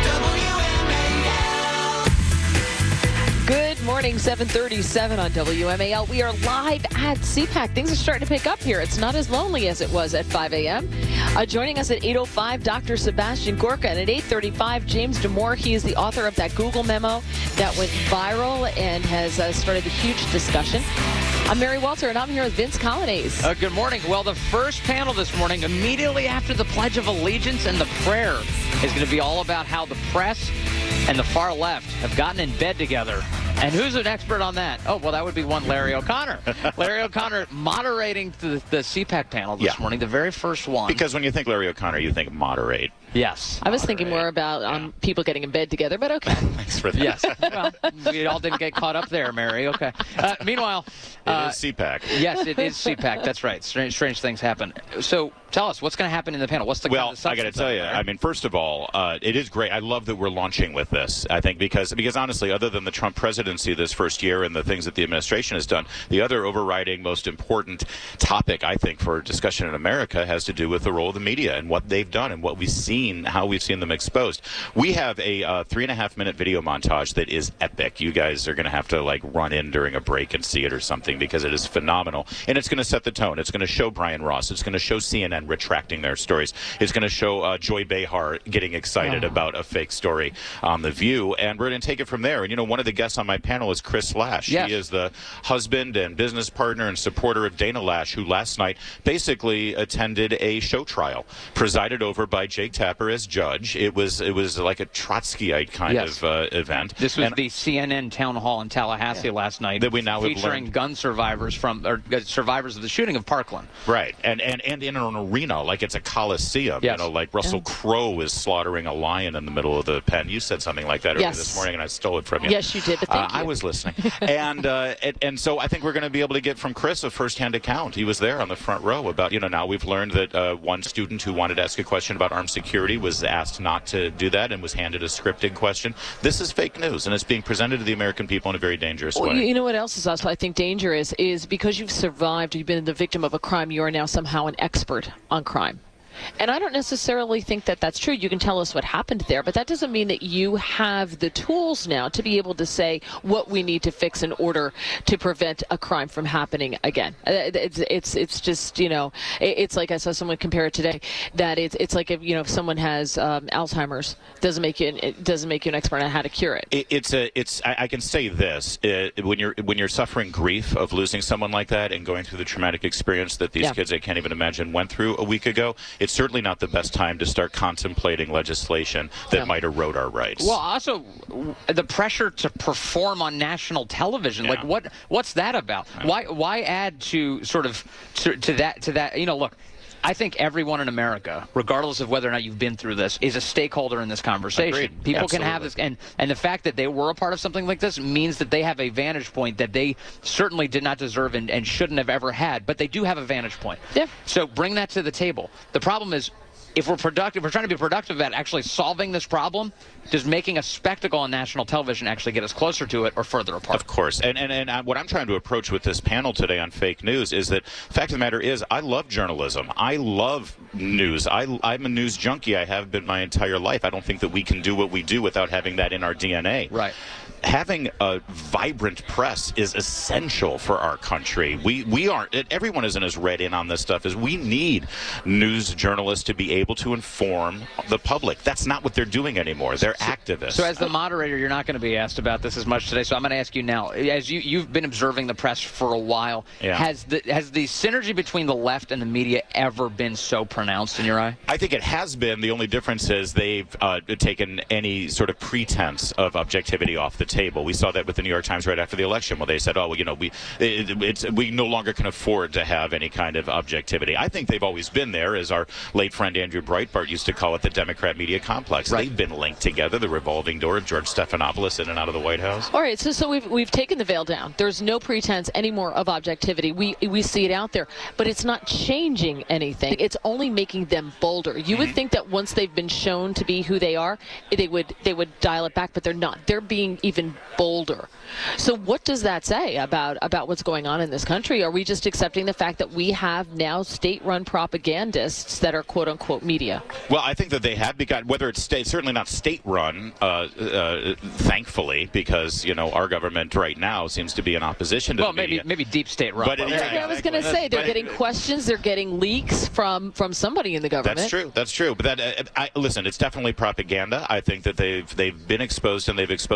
Good morning, seven thirty-seven on W M A L. We are live at C PAC. Things are starting to pick up here. It's not as lonely as it was at five a.m. Uh, joining us at eight oh five, Doctor Sebastian Gorka. And at eight thirty-five, James Damore. He is the author of that Google memo that went viral and has uh, started a huge discussion. I'm Mary Walter, and I'm here with Vince Colonnese. Uh, good morning. Well, the first panel this morning, immediately after the Pledge of Allegiance and the prayer, is going to be all about how the press and the far left have gotten in bed together And who's an expert on that? Oh, well, that would be one Larry O'Connor. Larry O'Connor moderating the, the C PAC panel this Yeah. morning, the very first one. Because when you think Larry O'Connor, you think moderate. Yes. I was thinking more about um, people getting in bed together, but okay. Thanks for that. Yes. Well, we all didn't get caught up there, Mary. Okay. Uh, meanwhile, It uh, is C PAC. Yes, it is C PAC. That's right. Strange, strange things happen. So tell us, what's going to happen in the panel? What's the Well, kind of I got to substance tell of you, it, I mean, first of all, uh, it is great. I love that we're launching with this, I think, because, because honestly, other than the Trump presidency this first year and the things that the administration has done, the other overriding, most important topic, I think, for discussion in America has to do with the role of the media and what they've done and what we've seen, how we've seen them exposed. We have a uh, three and a half minute video montage that is epic. You guys are going to have to like run in during a break and see it or something because it is phenomenal. And it's going to set the tone. It's going to show Brian Ross. It's going to show C N N retracting their stories. It's going to show uh, Joy Behar getting excited Oh. about a fake story on The View. And we're going to take it from there. And, you know, one of the guests on my panel is Chris Lash. Yes. He is the husband and business partner and supporter of Dana Lash, who last night basically attended a show trial presided over by Jake Tapper as judge. It was it was like a Trotskyite kind Yes. of uh, event. This was And the C N N town hall in Tallahassee last night, that we now have featuring learned. gun survivors from or uh, survivors of the shooting of Parkland. Right, and, and and in an arena like it's a coliseum. Yes. You know, like Russell Crowe is slaughtering a lion in the middle of the pen. You said something like that earlier Yes. this morning, and I stole it from you. Yes, you did, but thank uh, I you. was listening, and, uh, and and so I think we're going to be able to get from Chris a firsthand account. He was there on the front row about you know now we've learned that uh, one student who wanted to ask a question about armed security was asked not to do that and was handed a scripted question. This is fake news, and it's being presented to the American people in a very dangerous Well, way. you you know what else is also, I think, dangerous is because you've survived, you've been the victim of a crime, you are now somehow an expert on crime. And I don't necessarily think that that's true. You can tell us what happened there, but that doesn't mean that you have the tools now to be able to say what we need to fix in order to prevent a crime from happening again. Uh, It's it's it's just you know it- it's like I saw someone compare it today that it's it's like if you know if someone has um, Alzheimer's, doesn't make you an, it doesn't make you an expert on how to cure it. It, it's a, it's. I, I can say this: uh, when you're when you're suffering grief of losing someone like that and going through the traumatic experience that these Yeah. kids I can't even imagine went through a week ago, it's certainly not the best time to start contemplating legislation that Yeah. might erode our rights. Well, also w- the pressure to perform on national television. Like, what what's that about? Why why add to sort of to, to that to that? You know, look. I think everyone in America, regardless of whether or not you've been through this, is a stakeholder in this conversation. Agreed. People can have Absolutely. this, and, and the fact that they were a part of something like this means that they have a vantage point that they certainly did not deserve and, and shouldn't have ever had, but they do have a vantage point. Yeah. So bring that to the table. The problem is, if we're productive, we're trying to be productive about actually solving this problem, does making a spectacle on national television actually get us closer to it or further apart? Of course. And, and, and uh, what I'm trying to approach with this panel today on fake news is that the fact of the matter is I love journalism. I love news. I, I'm a news junkie. I have been my entire life. I don't think that we can do what we do without having that in our D N A. Right. Having a vibrant press is essential for our country. We we aren't, everyone isn't as read in on this stuff as we need news journalists to be able to inform the public. That's not what they're doing anymore. They're activists. So as the moderator, you're not going to be asked about this as much today, so I'm going to ask you now. As you, you've been observing the press for a while, Yeah. has the has the synergy between the left and the media ever been so pronounced in your eye? I think it has been. The only difference is they've uh, taken any sort of pretense of objectivity off the table. We saw that with the New York Times right after the election, where they said, "Oh, well, you know, we it, it's we no longer can afford to have any kind of objectivity." I think they've always been there, as our late friend Andrew Breitbart used to call it, the Democrat media complex. Right. They've been linked together, the revolving door of George Stephanopoulos in and out of the White House. All right, so so we've we've taken the veil down. There's no pretense anymore of objectivity. We we see it out there, but it's not changing anything. It's only making them bolder. You would think that once they've been shown to be who they are, they would they would dial it back, but they're not. They're being even bolder. So what does that say about about what's going on in this country? Are we just accepting the fact that we have now state-run propagandists that are quote unquote media? Well, I think that they have begun, whether it's state, certainly not state-run, uh, uh, thankfully, because, you know, our government right now seems to be in opposition to Well, the maybe media. maybe deep state run. But it- Yeah, I was going to exactly. say they're But- getting questions, they're getting leaks from from somebody in the government. That's true. That's true. But that, uh, I, listen, it's definitely propaganda. I think that they've they've been exposed and they've exposed themselves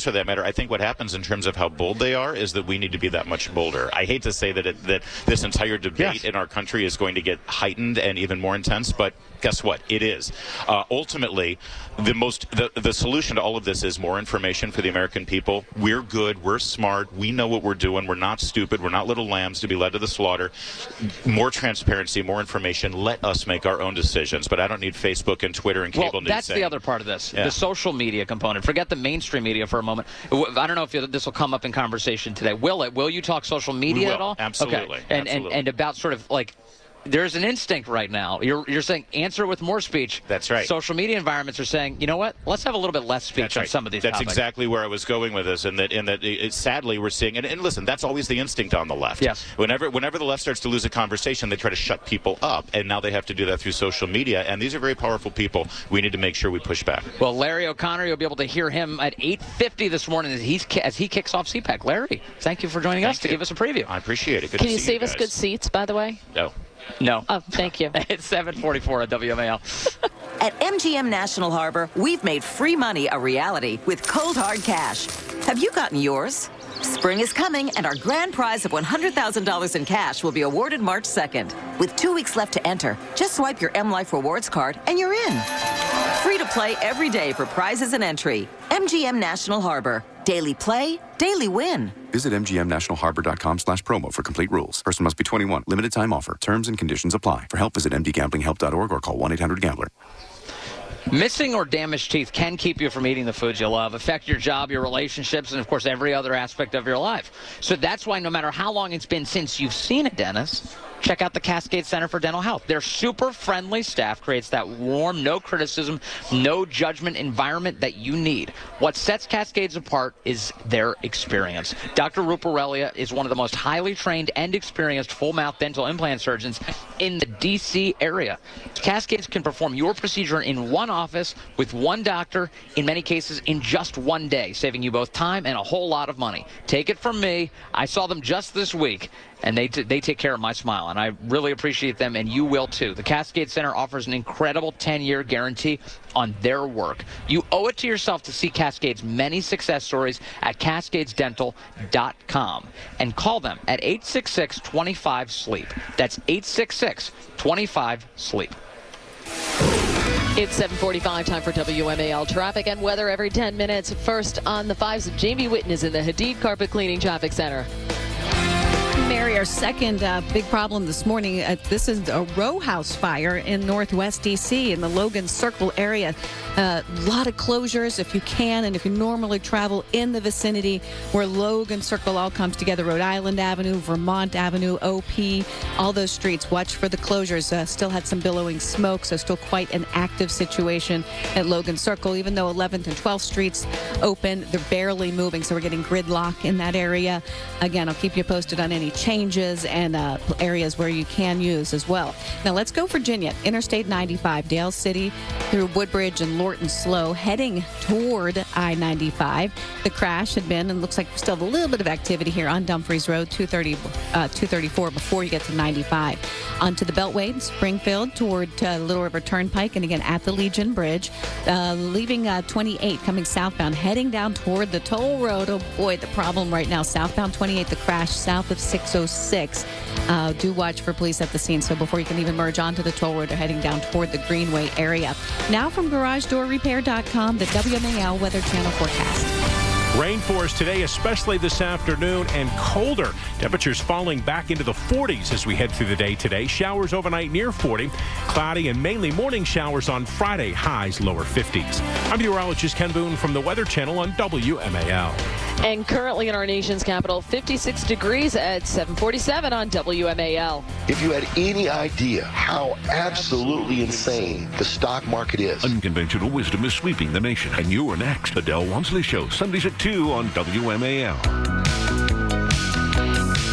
for that matter, I think what happens in terms of how bold they are is that we need to be that much bolder. I hate to say that it, that this entire debate yes. in our country is going to get heightened and even more intense, but guess what? It is. Uh, ultimately, the most the, the solution to all of this is more information for the American people. We're good. We're smart. We know what we're doing. We're not stupid. We're not little lambs to be led to the slaughter. More transparency, more information. Let us make our own decisions. But I don't need Facebook and Twitter and cable well, news. That's saying, the other part of this, yeah. the social media component. Forget the mainstream media for a moment. I don't know if this will come up in conversation today. Will it? Will you talk social media at all? Absolutely. Okay. And, Absolutely. and and about sort of like. There's an instinct right now. You're you're saying answer with more speech. That's right. Social media environments are saying, you know what? Let's have a little bit less speech that's on right. some of these That's topics. exactly where I was going with this, and that and that it, sadly we're seeing. And, and listen, that's always the instinct on the left. Yes. Whenever whenever the left starts to lose a conversation, they try to shut people up, and now they have to do that through social media. And these are very powerful people. We need to make sure we push back. Well, Larry O'Connor, you'll be able to hear him at eight fifty this morning as he's as he kicks off C PAC. Larry, thank you for joining thank us you. to give us a preview. I appreciate it. Good Can to you see save you us guys. good seats, by the way? No. No. Oh, thank you. It's seven forty-four at W M A L. At M G M National Harbor, we've made free money a reality with cold hard cash. Have you gotten yours? Spring is coming, and our grand prize of one hundred thousand dollars in cash will be awarded March second. With two weeks left to enter, just swipe your M Life Rewards card and you're in. Free to play every day for prizes and entry. M G M National Harbor. Daily play, daily win. Visit M G M national harbor dot com slash promo for complete rules. Person must be twenty-one. Limited time offer. Terms and conditions apply. For help, visit m d gambling help dot org or call one eight hundred gambler. Missing or damaged teeth can keep you from eating the foods you love, affect your job, your relationships, and, of course, every other aspect of your life. So that's why no matter how long it's been since you've seen a dentist, check out the Cascade Center for Dental Health. Their super friendly staff creates that warm, no criticism, no judgment environment that you need. What sets Cascades apart is their experience. Doctor Ruparelia is one of the most highly trained and experienced full-mouth dental implant surgeons in the D C area. Cascades can perform your procedure in one office with one doctor, in many cases in just one day, saving you both time and a whole lot of money. Take it from me. I saw them just this week, and they t- they take care of my smile, and I really appreciate them, and you will too. The Cascade Center offers an incredible ten-year guarantee on their work. You owe it to yourself to see Cascade's many success stories at cascades dental dot com and call them at eight six six, two five, sleep. That's eight six six, two five, sleep. It's seven forty-five, time for W M A L traffic and weather every ten minutes. First on the fives, Jamie Whitten is in the Hadid Carpet Cleaning Traffic Center. Mary, our second uh, big problem this morning. Uh, this is a row house fire in Northwest D C in the Logan Circle area. A uh, lot of closures if you can, and if you normally travel in the vicinity where Logan Circle all comes together, Rhode Island Avenue, Vermont Avenue, O P, all those streets, watch for the closures. Uh, still had some billowing smoke, so still quite an active situation at Logan Circle. Even though eleventh and twelfth streets open, they're barely moving, so we're getting gridlock in that area. Again, I'll keep you posted on any changes and uh, areas where you can use as well. Now let's go Virginia. Interstate ninety-five, Dale City through Woodbridge and Lorton slow, heading toward I ninety-five. The crash had been, and looks like we still have a little bit of activity here on Dumfries Road, two thirty, uh, two thirty-four before you get to ninety-five. Onto the Beltway, Springfield toward uh, Little River Turnpike, and again at the Legion Bridge. Uh, leaving uh, twenty-eight, coming southbound, heading down toward the toll road. Oh boy, the problem right now. Southbound twenty-eight, the crash south of six oh six. Uh, do watch for police at the scene. So before you can even merge onto the toll road, they're heading down toward the Greenway area. Now from garage door repair dot com, the W M A L Weather Channel forecast. Rain for us today, especially this afternoon, and colder. Temperatures falling back into the forties as we head through the day today. Showers overnight near forty. Cloudy and mainly morning showers on Friday. Highs lower fifties. I'm meteorologist Ken Boone from the Weather Channel on W M A L. And currently in our nation's capital, fifty-six degrees at seven forty-seven on W M A L. If you had any idea how absolutely insane the stock market is. Unconventional wisdom is sweeping the nation. And you're next. The Del Walmsley Show, Sundays at two on W M A L.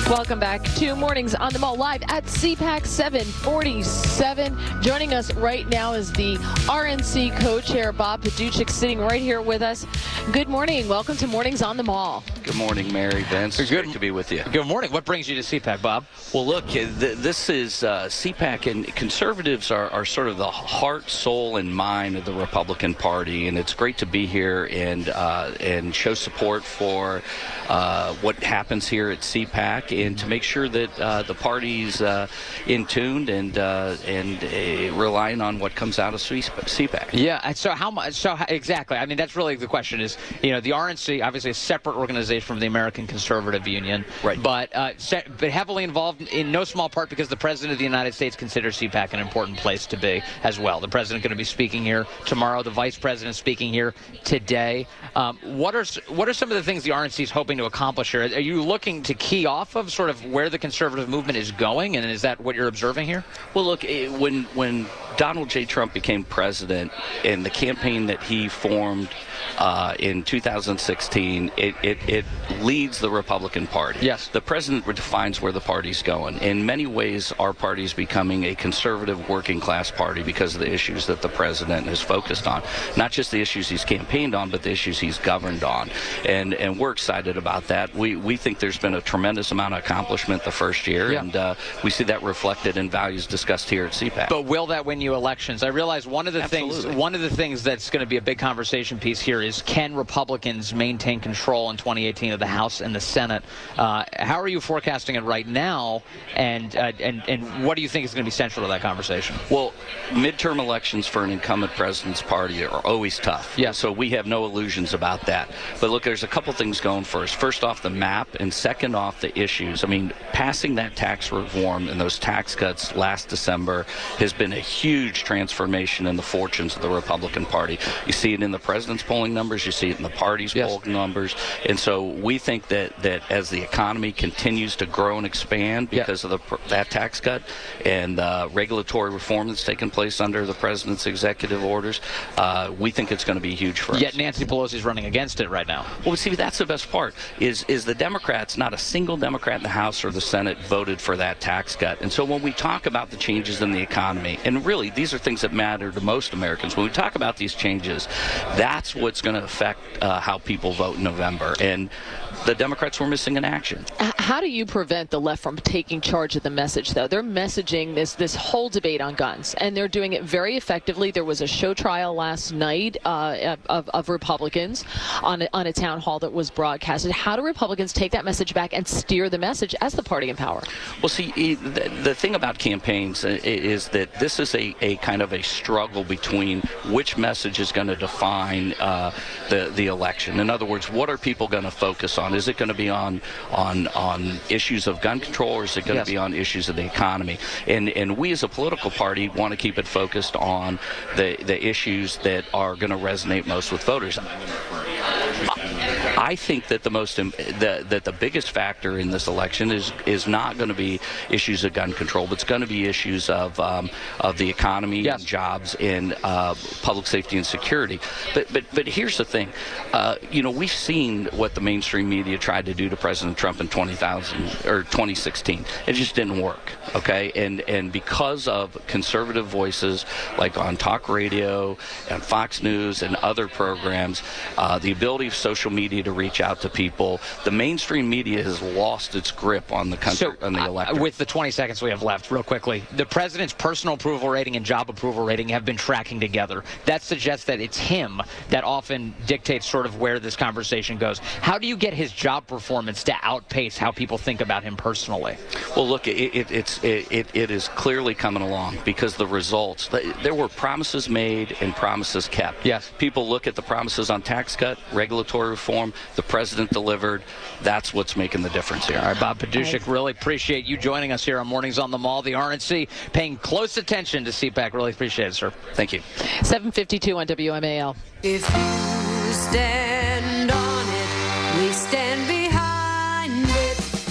Welcome back to Mornings on the Mall, live at C PAC seven forty-seven. Joining us right now is the R N C co-chair, Bob Paduchik, sitting right here with us. Good morning. Welcome to Mornings on the Mall. Good morning, Mary, Vince. It's Good great to be with you. Good morning. What brings you to C PAC, Bob? Well, look, th- this is uh, C PAC, and conservatives are, are sort of the heart, soul, and mind of the Republican Party, and it's great to be here and uh, and show support for uh, what happens here at C PAC, and to make sure that uh, the party's uh, in tuned and uh, and uh, relying on what comes out of C PAC. Yeah. So how much? So how, exactly. I mean, that's really the question. Is you know the R N C, obviously a separate organization from the American Conservative Union, right? But uh, set, but heavily involved in no small part because the President of the United States considers C PAC an important place to be as well. The President going to be speaking here tomorrow. The Vice President speaking here today. Um, what are what are some of the things the R N C is hoping to accomplish here? Are you looking to key off of sort of where the conservative movement is going, and is that what you're observing here? Well, look, when when Donald J. Trump became president, and the campaign that he formed uh, in two thousand sixteen, it, it, it leads the Republican Party. Yes. The president defines where the party's going. In many ways, our party's becoming a conservative working class party because of the issues that the president has focused on. Not just the issues he's campaigned on, but the issues he's governed on. And and we're excited about that. We we think there's been a tremendous amount of accomplishment the first year, yeah. and uh, we see that reflected in values discussed here at C PAC. But will that win you elections? I realize one of the Absolutely. things one of the things that's going to be a big conversation piece here is, can Republicans maintain control in twenty eighteen of the House and the Senate? Uh, how are you forecasting it right now, and uh, and and what do you think is going to be central to that conversation? Well, midterm elections for an incumbent president's party are always tough. Yeah. So we have no illusions about that. But look, there's a couple things going for us. First off, the map, and second off, the issues. I mean, passing that tax reform and those tax cuts last December has been a huge transformation in the fortunes of the Republican Party. You see it in the president's polling numbers. You see it in the party's yes. polling numbers. And so we think that, that as the economy continues to grow and expand because yeah. of the, that tax cut and uh, regulatory reform that's taken place under the president's executive orders, uh, we think it's going to be huge for us. Yet Nancy Pelosi's running against it right now. Well, see, that's the best part, is, is the Democrats, not a single Democrat in the House or the Senate voted for that tax cut. And so when we talk about the changes in the economy, and really these are things that matter to most Americans, when we talk about these changes, that's what's going to affect uh, how people vote in November. And the Democrats were missing in action. How do you prevent the left from taking charge of the message, though? They're messaging this this whole debate on guns, and they're doing it very effectively. There was a show trial last night uh, of, of Republicans on a, on a town hall that was broadcasted. How do Republicans take that message back and steer the message as the party in power? Well, see, the, the thing about campaigns is that this is a, a kind of a struggle between which message is going to define uh, the, the election. In other words, what are people going to focus on? Is it going to be on on on issues of gun control, or is it going yes. to be on issues of the economy? And and we as a political party want to keep it focused on the the issues that are going to resonate most with voters. I think that the most the, that the biggest factor in this election is is not going to be issues of gun control, but it's going to be issues of um, of the economy, yes. and jobs, and uh, public safety and security. But but but here's the thing, uh, you know, we've seen what the mainstream media tried to do to President Trump in twenty thousand or twenty sixteen. It just didn't work. Okay, and and because of conservative voices like on talk radio and Fox News and other programs, uh, the ability of social media to reach out to people, the mainstream media has lost its grip on the country, so, on the electorate. Uh, with the twenty seconds we have left, real quickly, the president's personal approval rating and job approval rating have been tracking together. That suggests that it's him that often dictates sort of where this conversation goes. How do you get his job performance to outpace how people think about him personally? Well, look, it, it, it's it, it, it is clearly coming along because the results. There were promises made and promises kept. Yes. People look at the promises on tax cut, regulatory reform. The president delivered. That's what's making the difference here. All right, Bob Paduchik, really appreciate you joining us here on Mornings on the Mall. The R N C paying close attention to C PAC. Really appreciate it, sir. Thank you. seven fifty-two on W M A L. If you stand on it, we stand behind it.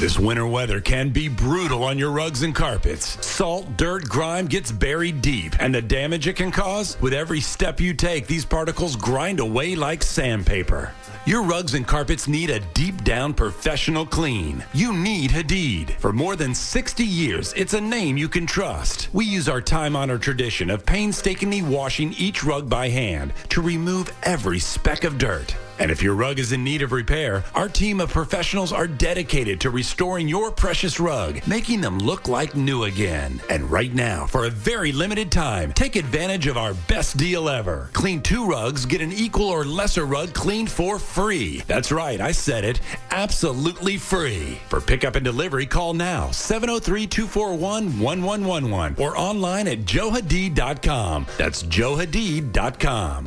This winter weather can be brutal on your rugs and carpets. Salt, dirt, grime gets buried deep, and the damage it can cause? With every step you take, these particles grind away like sandpaper. Your rugs and carpets need a deep down professional clean. You need Hadid. For more than sixty years, it's a name you can trust. We use our time-honored tradition of painstakingly washing each rug by hand to remove every speck of dirt. And if your rug is in need of repair, our team of professionals are dedicated to restoring your precious rug, making them look like new again. And right now, for a very limited time, take advantage of our best deal ever. Clean two rugs, get an equal or lesser rug cleaned for free. That's right, I said it. Absolutely free. For pickup and delivery, call now, seven oh three, two four one, one one one one, or online at joe hadid dot com. That's joe hadid dot com.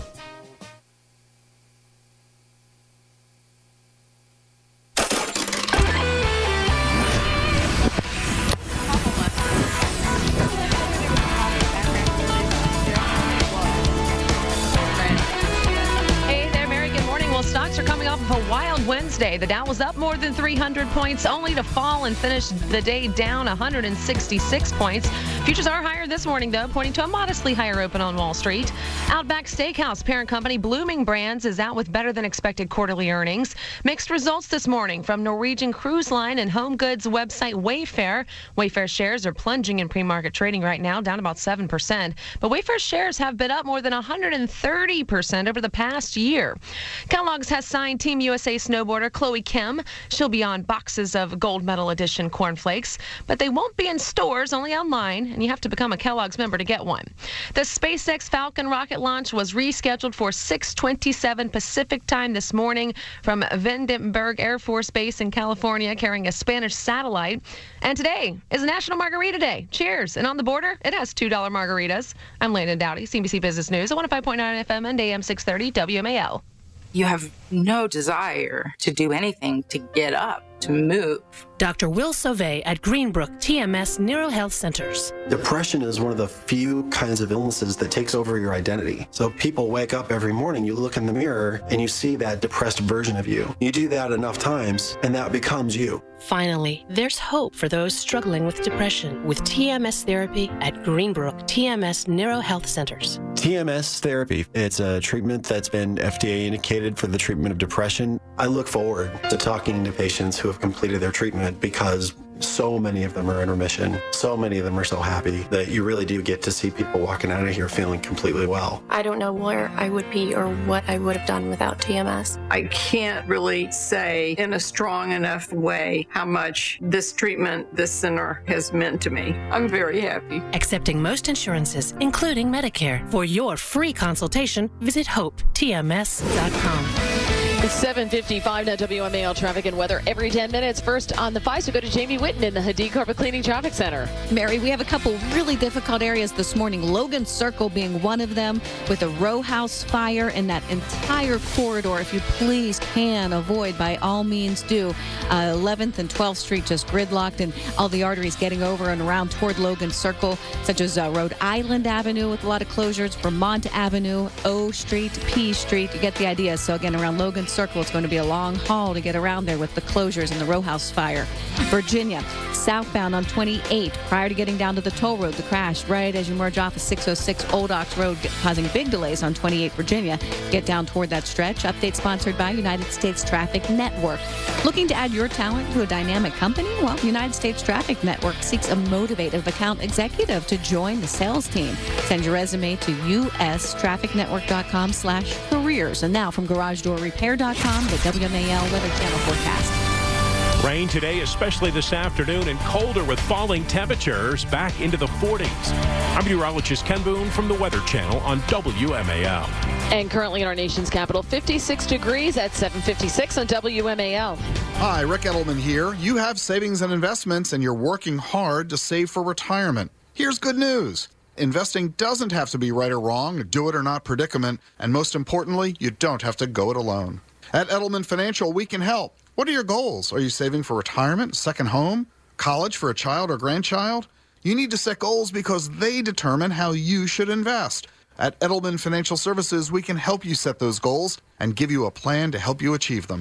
Stocks are coming off of a wild Wednesday. The Dow was up more than three hundred points, only to fall and finish the day down one hundred sixty-six points. Futures are higher this morning, though, pointing to a modestly higher open on Wall Street. Outback Steakhouse parent company Blooming Brands is out with better than expected quarterly earnings. Mixed results this morning from Norwegian Cruise Line and home goods website Wayfair. Wayfair shares are plunging in pre-market trading right now, down about seven percent. But Wayfair shares have been up more than one hundred thirty percent over the past year. Kellogg's has signed Team U S A snowboarder Chloe Kim. She'll be on boxes of gold medal edition cornflakes, but they won't be in stores, only online, and you have to become a Kellogg's member to get one. The SpaceX Falcon rocket launch was rescheduled for six twenty-seven Pacific time this morning from Vandenberg Air Force Base in California, carrying a Spanish satellite. And today is National Margarita Day. Cheers. And on the border, it has two dollar margaritas. I'm Landon Dowdy, C B C Business News, at one oh five point nine F M and A M six thirty W M A L. You have no desire to do anything to get up, to move. Doctor Will Sauvé at Greenbrook T M S NeuroHealth Centers. Depression is one of the few kinds of illnesses that takes over your identity. So people wake up every morning, you look in the mirror, and you see that depressed version of you. You do that enough times, and that becomes you. Finally, there's hope for those struggling with depression with T M S therapy at Greenbrook T M S NeuroHealth Centers. T M S therapy, it's a treatment that's been F D A indicated for the treatment of depression. I look forward to talking to patients who have completed their treatment because so many of them are in remission. So many of them are so happy that you really do get to see people walking out of here feeling completely well. I don't know where I would be or what I would have done without T M S. I can't really say in a strong enough way how much this treatment, this center has meant to me. I'm very happy. Accepting most insurances, including Medicare. For your free consultation, visit hope T M S dot com. seven fifty-five now W M A L traffic and weather every ten minutes. First on the five, so go to Jamie Whitten in the Hadid Carpet Cleaning Traffic Center. Mary, we have a couple really difficult areas this morning. Logan Circle being one of them, with a row house fire in that entire corridor. If you please can avoid, by all means do. Uh, eleventh and twelfth Street just gridlocked, and all the arteries getting over and around toward Logan Circle, such as uh, Rhode Island Avenue with a lot of closures, Vermont Avenue, O Street, P Street. You get the idea. So again, around Logan Circle, it's going to be a long haul to get around there with the closures and the row house fire. Virginia, southbound on twenty-eight, prior to getting down to the toll road, the crash right as you merge off of six oh six Old Ox Road, causing big delays on twenty-eight Virginia. Get down toward that stretch. Update sponsored by United States Traffic Network. Looking to add your talent to a dynamic company? Well, United States Traffic Network seeks a motivated account executive to join the sales team. Send your resume to U S traffic network dot com slash careers. And now from garage door repair dot com, the W M A L Weather Channel forecast. Rain today, especially this afternoon, and colder with falling temperatures back into the forties. I'm meteorologist Ken Boone from the Weather Channel on W M A L. And currently in our nation's capital, fifty-six degrees at seven fifty-six on W M A L. Hi, Rick Edelman here. You have savings and investments, and you're working hard to save for retirement. Here's good news. Investing doesn't have to be right or wrong, a do it or not predicament, and most importantly, you don't have to go it alone. At Edelman Financial, we can help. What are your goals? Are you saving for retirement, second home, college for a child or grandchild? You need to set goals because they determine how you should invest. At Edelman Financial Services, we can help you set those goals and give you a plan to help you achieve them.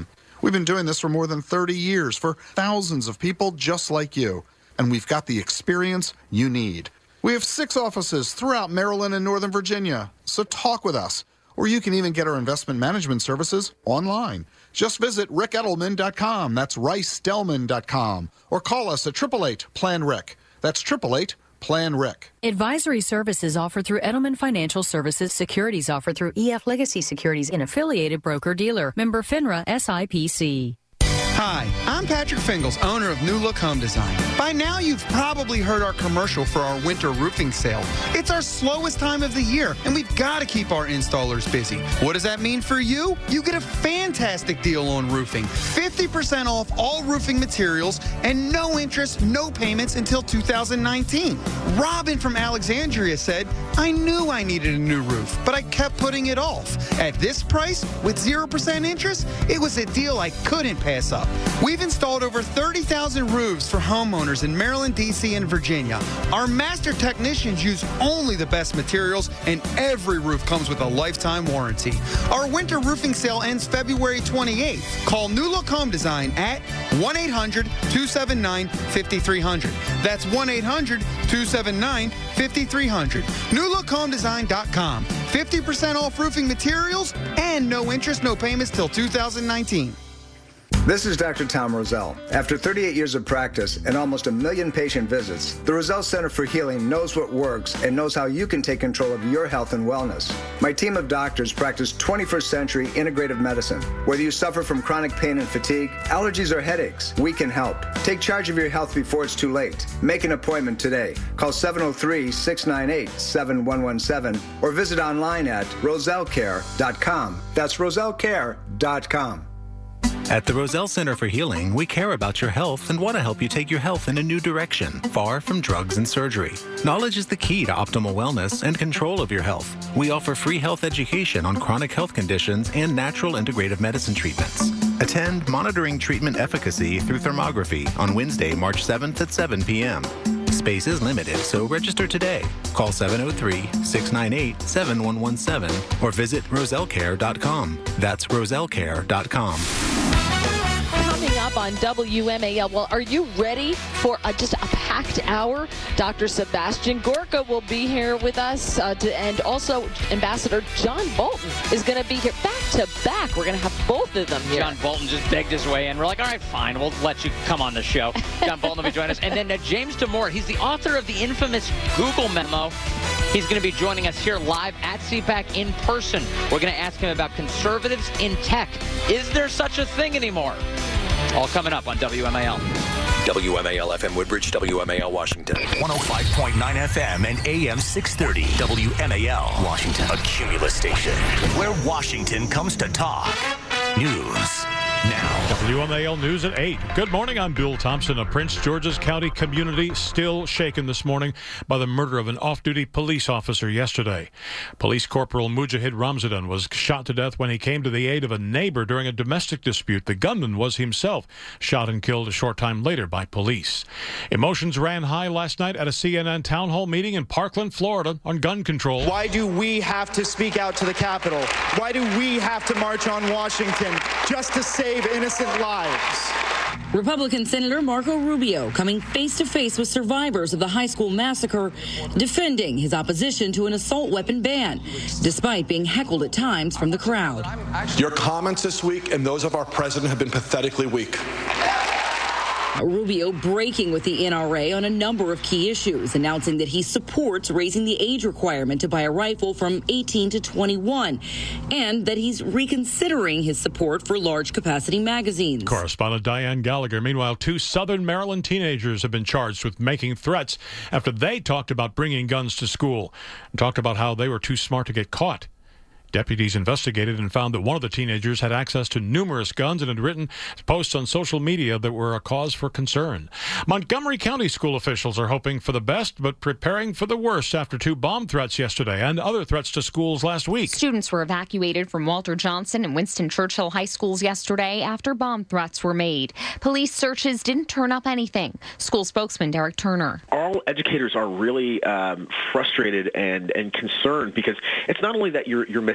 We've been doing this for more than thirty years for thousands of people just like you. And we've got the experience you need. We have six offices throughout Maryland and Northern Virginia. So talk with us. Or you can even get our investment management services online. Just visit rick edelman dot com. That's rice delman dot com. Or call us at eight eight eight, plan rick. That's eight eight eight, plan rick. Advisory services offered through Edelman Financial Services. Securities offered through E F Legacy Securities, an affiliated broker-dealer. Member FINRA S I P C. Hi, I'm Patrick Fingles, owner of New Look Home Design. By now, you've probably heard our commercial for our winter roofing sale. It's our slowest time of the year, and we've got to keep our installers busy. What does that mean for you? You get a fantastic deal on roofing. fifty percent off all roofing materials and no interest, no payments until two thousand nineteen. Robin from Alexandria said, I knew I needed a new roof, but I kept putting it off. At this price, with zero percent interest, it was a deal I couldn't pass up. We've installed over thirty thousand roofs for homeowners in Maryland, D C, and Virginia. Our master technicians use only the best materials, and every roof comes with a lifetime warranty. Our winter roofing sale ends February twenty-eighth. Call New Look Home Design at one eight hundred, two seven nine, five three zero zero. That's one eight hundred, two seven nine, five three zero zero. new look home design dot com. fifty percent off roofing materials and no interest, no payments till two thousand nineteen. This is Doctor Tom Roselle. After thirty-eight years of practice and almost a million patient visits, the Roselle Center for Healing knows what works and knows how you can take control of your health and wellness. My team of doctors practice twenty-first century integrative medicine. Whether you suffer from chronic pain and fatigue, allergies, or headaches, we can help. Take charge of your health before it's too late. Make an appointment today. Call seven oh three, six nine eight, seven one one seven or visit online at roselle care dot com. That's roselle care dot com. At the Roselle Center for Healing, we care about your health and want to help you take your health in a new direction, far from drugs and surgery. Knowledge is the key to optimal wellness and control of your health. We offer free health education on chronic health conditions and natural integrative medicine treatments. Attend Monitoring Treatment Efficacy through Thermography on Wednesday, March seventh at seven p.m. Space is limited, so register today. Call seven oh three, six nine eight, seven one one seven or visit roselle care dot com. That's roselle care dot com. Coming up on W M A L, well, are you ready for a, just a packed hour? Doctor Sebastian Gorka will be here with us, uh, to, and also Ambassador John Bolton is going to be here back to back. We're going to have both of them here. John Bolton just begged his way in. We're like, all right, fine, we'll let you come on the show. John Bolton will be joining us. And then uh, James Damore, he's the author of the infamous Google memo. He's going to be joining us here live at C PAC in person. We're going to ask him about conservatives in tech. Is there such a thing anymore? All coming up on W M A L. W M A L F M Woodbridge, W M A L Washington. one oh five point nine F M and A M six thirty. W M A L Washington. A Cumulus station where Washington comes to talk. News now. W M A L News at eight. Good morning, I'm Bill Thompson. A Prince George's County community still shaken this morning by the murder of an off-duty police officer yesterday. Police Corporal Mujahid Ramzadan was shot to death when he came to the aid of a neighbor during a domestic dispute. The gunman was himself shot and killed a short time later by police. Emotions ran high last night at a C N N town hall meeting in Parkland, Florida on gun control. Why do we have to speak out to the Capitol? Why do we have to march on Washington just to save innocent lives? Republican Senator Marco Rubio coming face-to-face with survivors of the high school massacre, defending his opposition to an assault weapon ban, despite being heckled at times from the crowd. Your comments this week and those of our president have been pathetically weak. Rubio breaking with the N R A on a number of key issues, announcing that he supports raising the age requirement to buy a rifle from eighteen to twenty-one, and that he's reconsidering his support for large-capacity magazines. Correspondent Diane Gallagher. Meanwhile, two Southern Maryland teenagers have been charged with making threats after they talked about bringing guns to school and talked about how they were too smart to get caught. Deputies investigated and found that one of the teenagers had access to numerous guns and had written posts on social media that were a cause for concern. Montgomery County school officials are hoping for the best but preparing for the worst after two bomb threats yesterday and other threats to schools last week. Students were evacuated from Walter Johnson and Winston Churchill high schools yesterday after bomb threats were made. Police searches didn't turn up anything. School spokesman Derek Turner. All educators are really um, frustrated and, and concerned because it's not only that you're, you're missing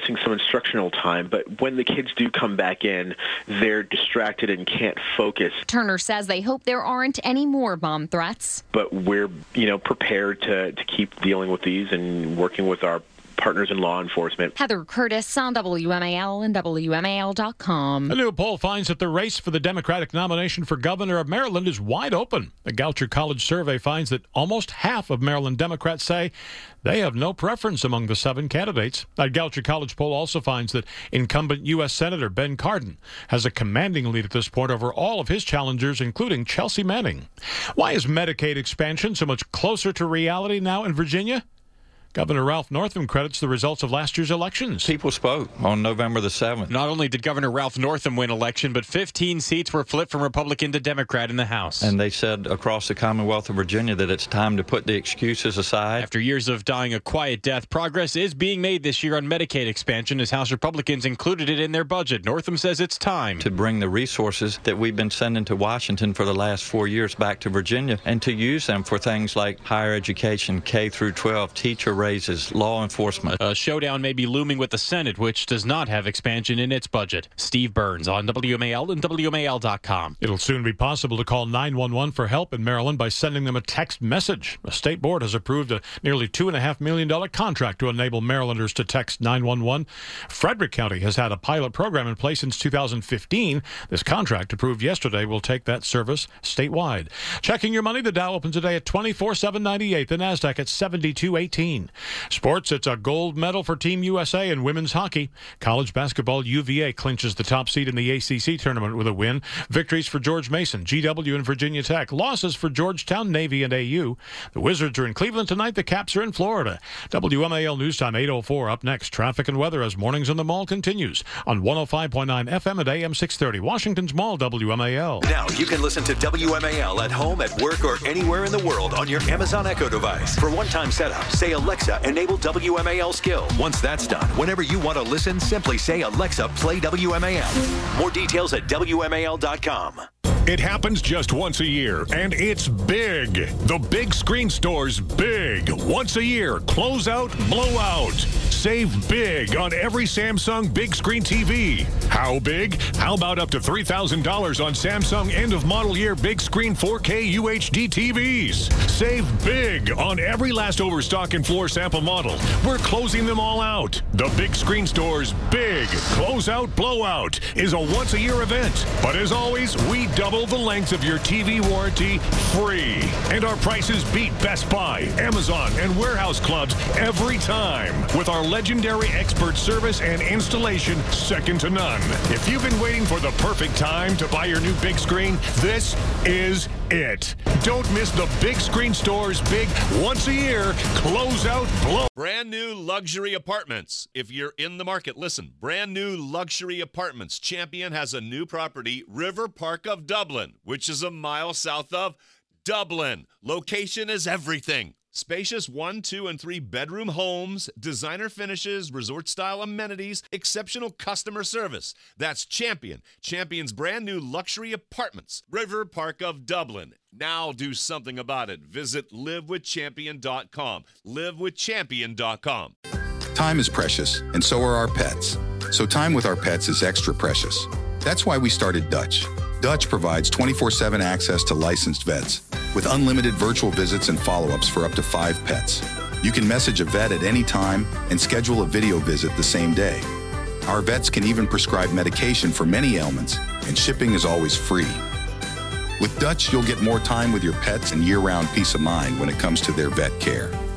missing some instructional time, but when the kids do come back in, they're distracted and can't focus. Turner says they hope there aren't any more bomb threats. But we're, you know, prepared to, to keep dealing with these and working with our partners in law enforcement. Heather Curtis on W M A L and W M A L dot com. A new poll finds that the race for the Democratic nomination for governor of Maryland is wide open. The Goucher College survey finds that almost half of Maryland Democrats say they have no preference among the seven candidates. That Goucher College poll also finds that incumbent U S Senator Ben Cardin has a commanding lead at this point over all of his challengers, including Chelsea Manning. Why is Medicaid expansion so much closer to reality now in Virginia? Governor Ralph Northam credits the results of last year's elections. People spoke on November the seventh. Not only did Governor Ralph Northam win election, but fifteen seats were flipped from Republican to Democrat in the House. And they said across the Commonwealth of Virginia that it's time to put the excuses aside. After years of dying a quiet death, progress is being made this year on Medicaid expansion as House Republicans included it in their budget. Northam says it's time to bring the resources that we've been sending to Washington for the last four years back to Virginia and to use them for things like higher education, K through twelve, teacher raises, law enforcement. A showdown may be looming with the Senate, which does not have expansion in its budget. Steve Burns on W M A L and W M A L dot com. It'll soon be possible to call nine one one for help in Maryland by sending them a text message. A state board has approved a nearly two point five million dollars contract to enable Marylanders to text nine one one. Frederick County has had a pilot program in place since two thousand fifteen. This contract, approved yesterday, will take that service statewide. Checking your money, the Dow opens today at twenty-four thousand seven hundred ninety-eight, the NASDAQ at seventy-two eighteen. Sports, it's a gold medal for Team U S A in women's hockey. College basketball, U V A clinches the top seed in the A C C tournament with a win. Victories for George Mason, G W, and Virginia Tech. Losses for Georgetown, Navy, and A U. The Wizards are in Cleveland tonight. The Caps are in Florida. W M A L News Time eight oh four. Up next, traffic and weather as Mornings in the Mall continues on one oh five point nine F M at A M six thirty. Washington's Mall, W M A L. Now you can listen to W M A L at home, at work, or anywhere in the world on your Amazon Echo device. For one-time setup, say Alexa, enable W M A L skill. Once that's done, whenever you want to listen, simply say Alexa, play W M A L. More details at W M A L dot com. It happens just once a year, and it's big. The Big Screen Store's big. Once a year, closeout, blowout. Save big on every Samsung big screen T V. How big? How about up to three thousand dollars on Samsung end-of-model year big screen four K U H D T Vs. Save big on every last overstock and floor sample model. We're closing them all out. The Big Screen Store's big closeout, blowout is a once-a-year event. But as always, we double the length of your T V warranty free. And our prices beat Best Buy, Amazon, and warehouse clubs every time. With our legendary expert service and installation second to none. If you've been waiting for the perfect time to buy your new big screen, this is it. Don't miss the Big Screen Store's big once a year closeout blow. Brand new luxury apartments. If you're in the market, listen. Brand new luxury apartments. Champion has a new property, River Park of Dublin, which is a mile south of Dublin. Location is everything. Spacious one, two, and three bedroom homes, designer finishes, resort-style amenities, exceptional customer service. That's Champion. Champion's brand new luxury apartments, River Park of Dublin. Now do something about it. Visit live with champion dot com. live with champion dot com. Time is precious, and so are our pets. So time with our pets is extra precious. That's why we started Dutch. Dutch provides twenty-four seven access to licensed vets with unlimited virtual visits and follow-ups for up to five pets. You can message a vet at any time and schedule a video visit the same day. Our vets can even prescribe medication for many ailments, and shipping is always free. With Dutch, you'll get more time with your pets and year-round peace of mind when it comes to their vet care.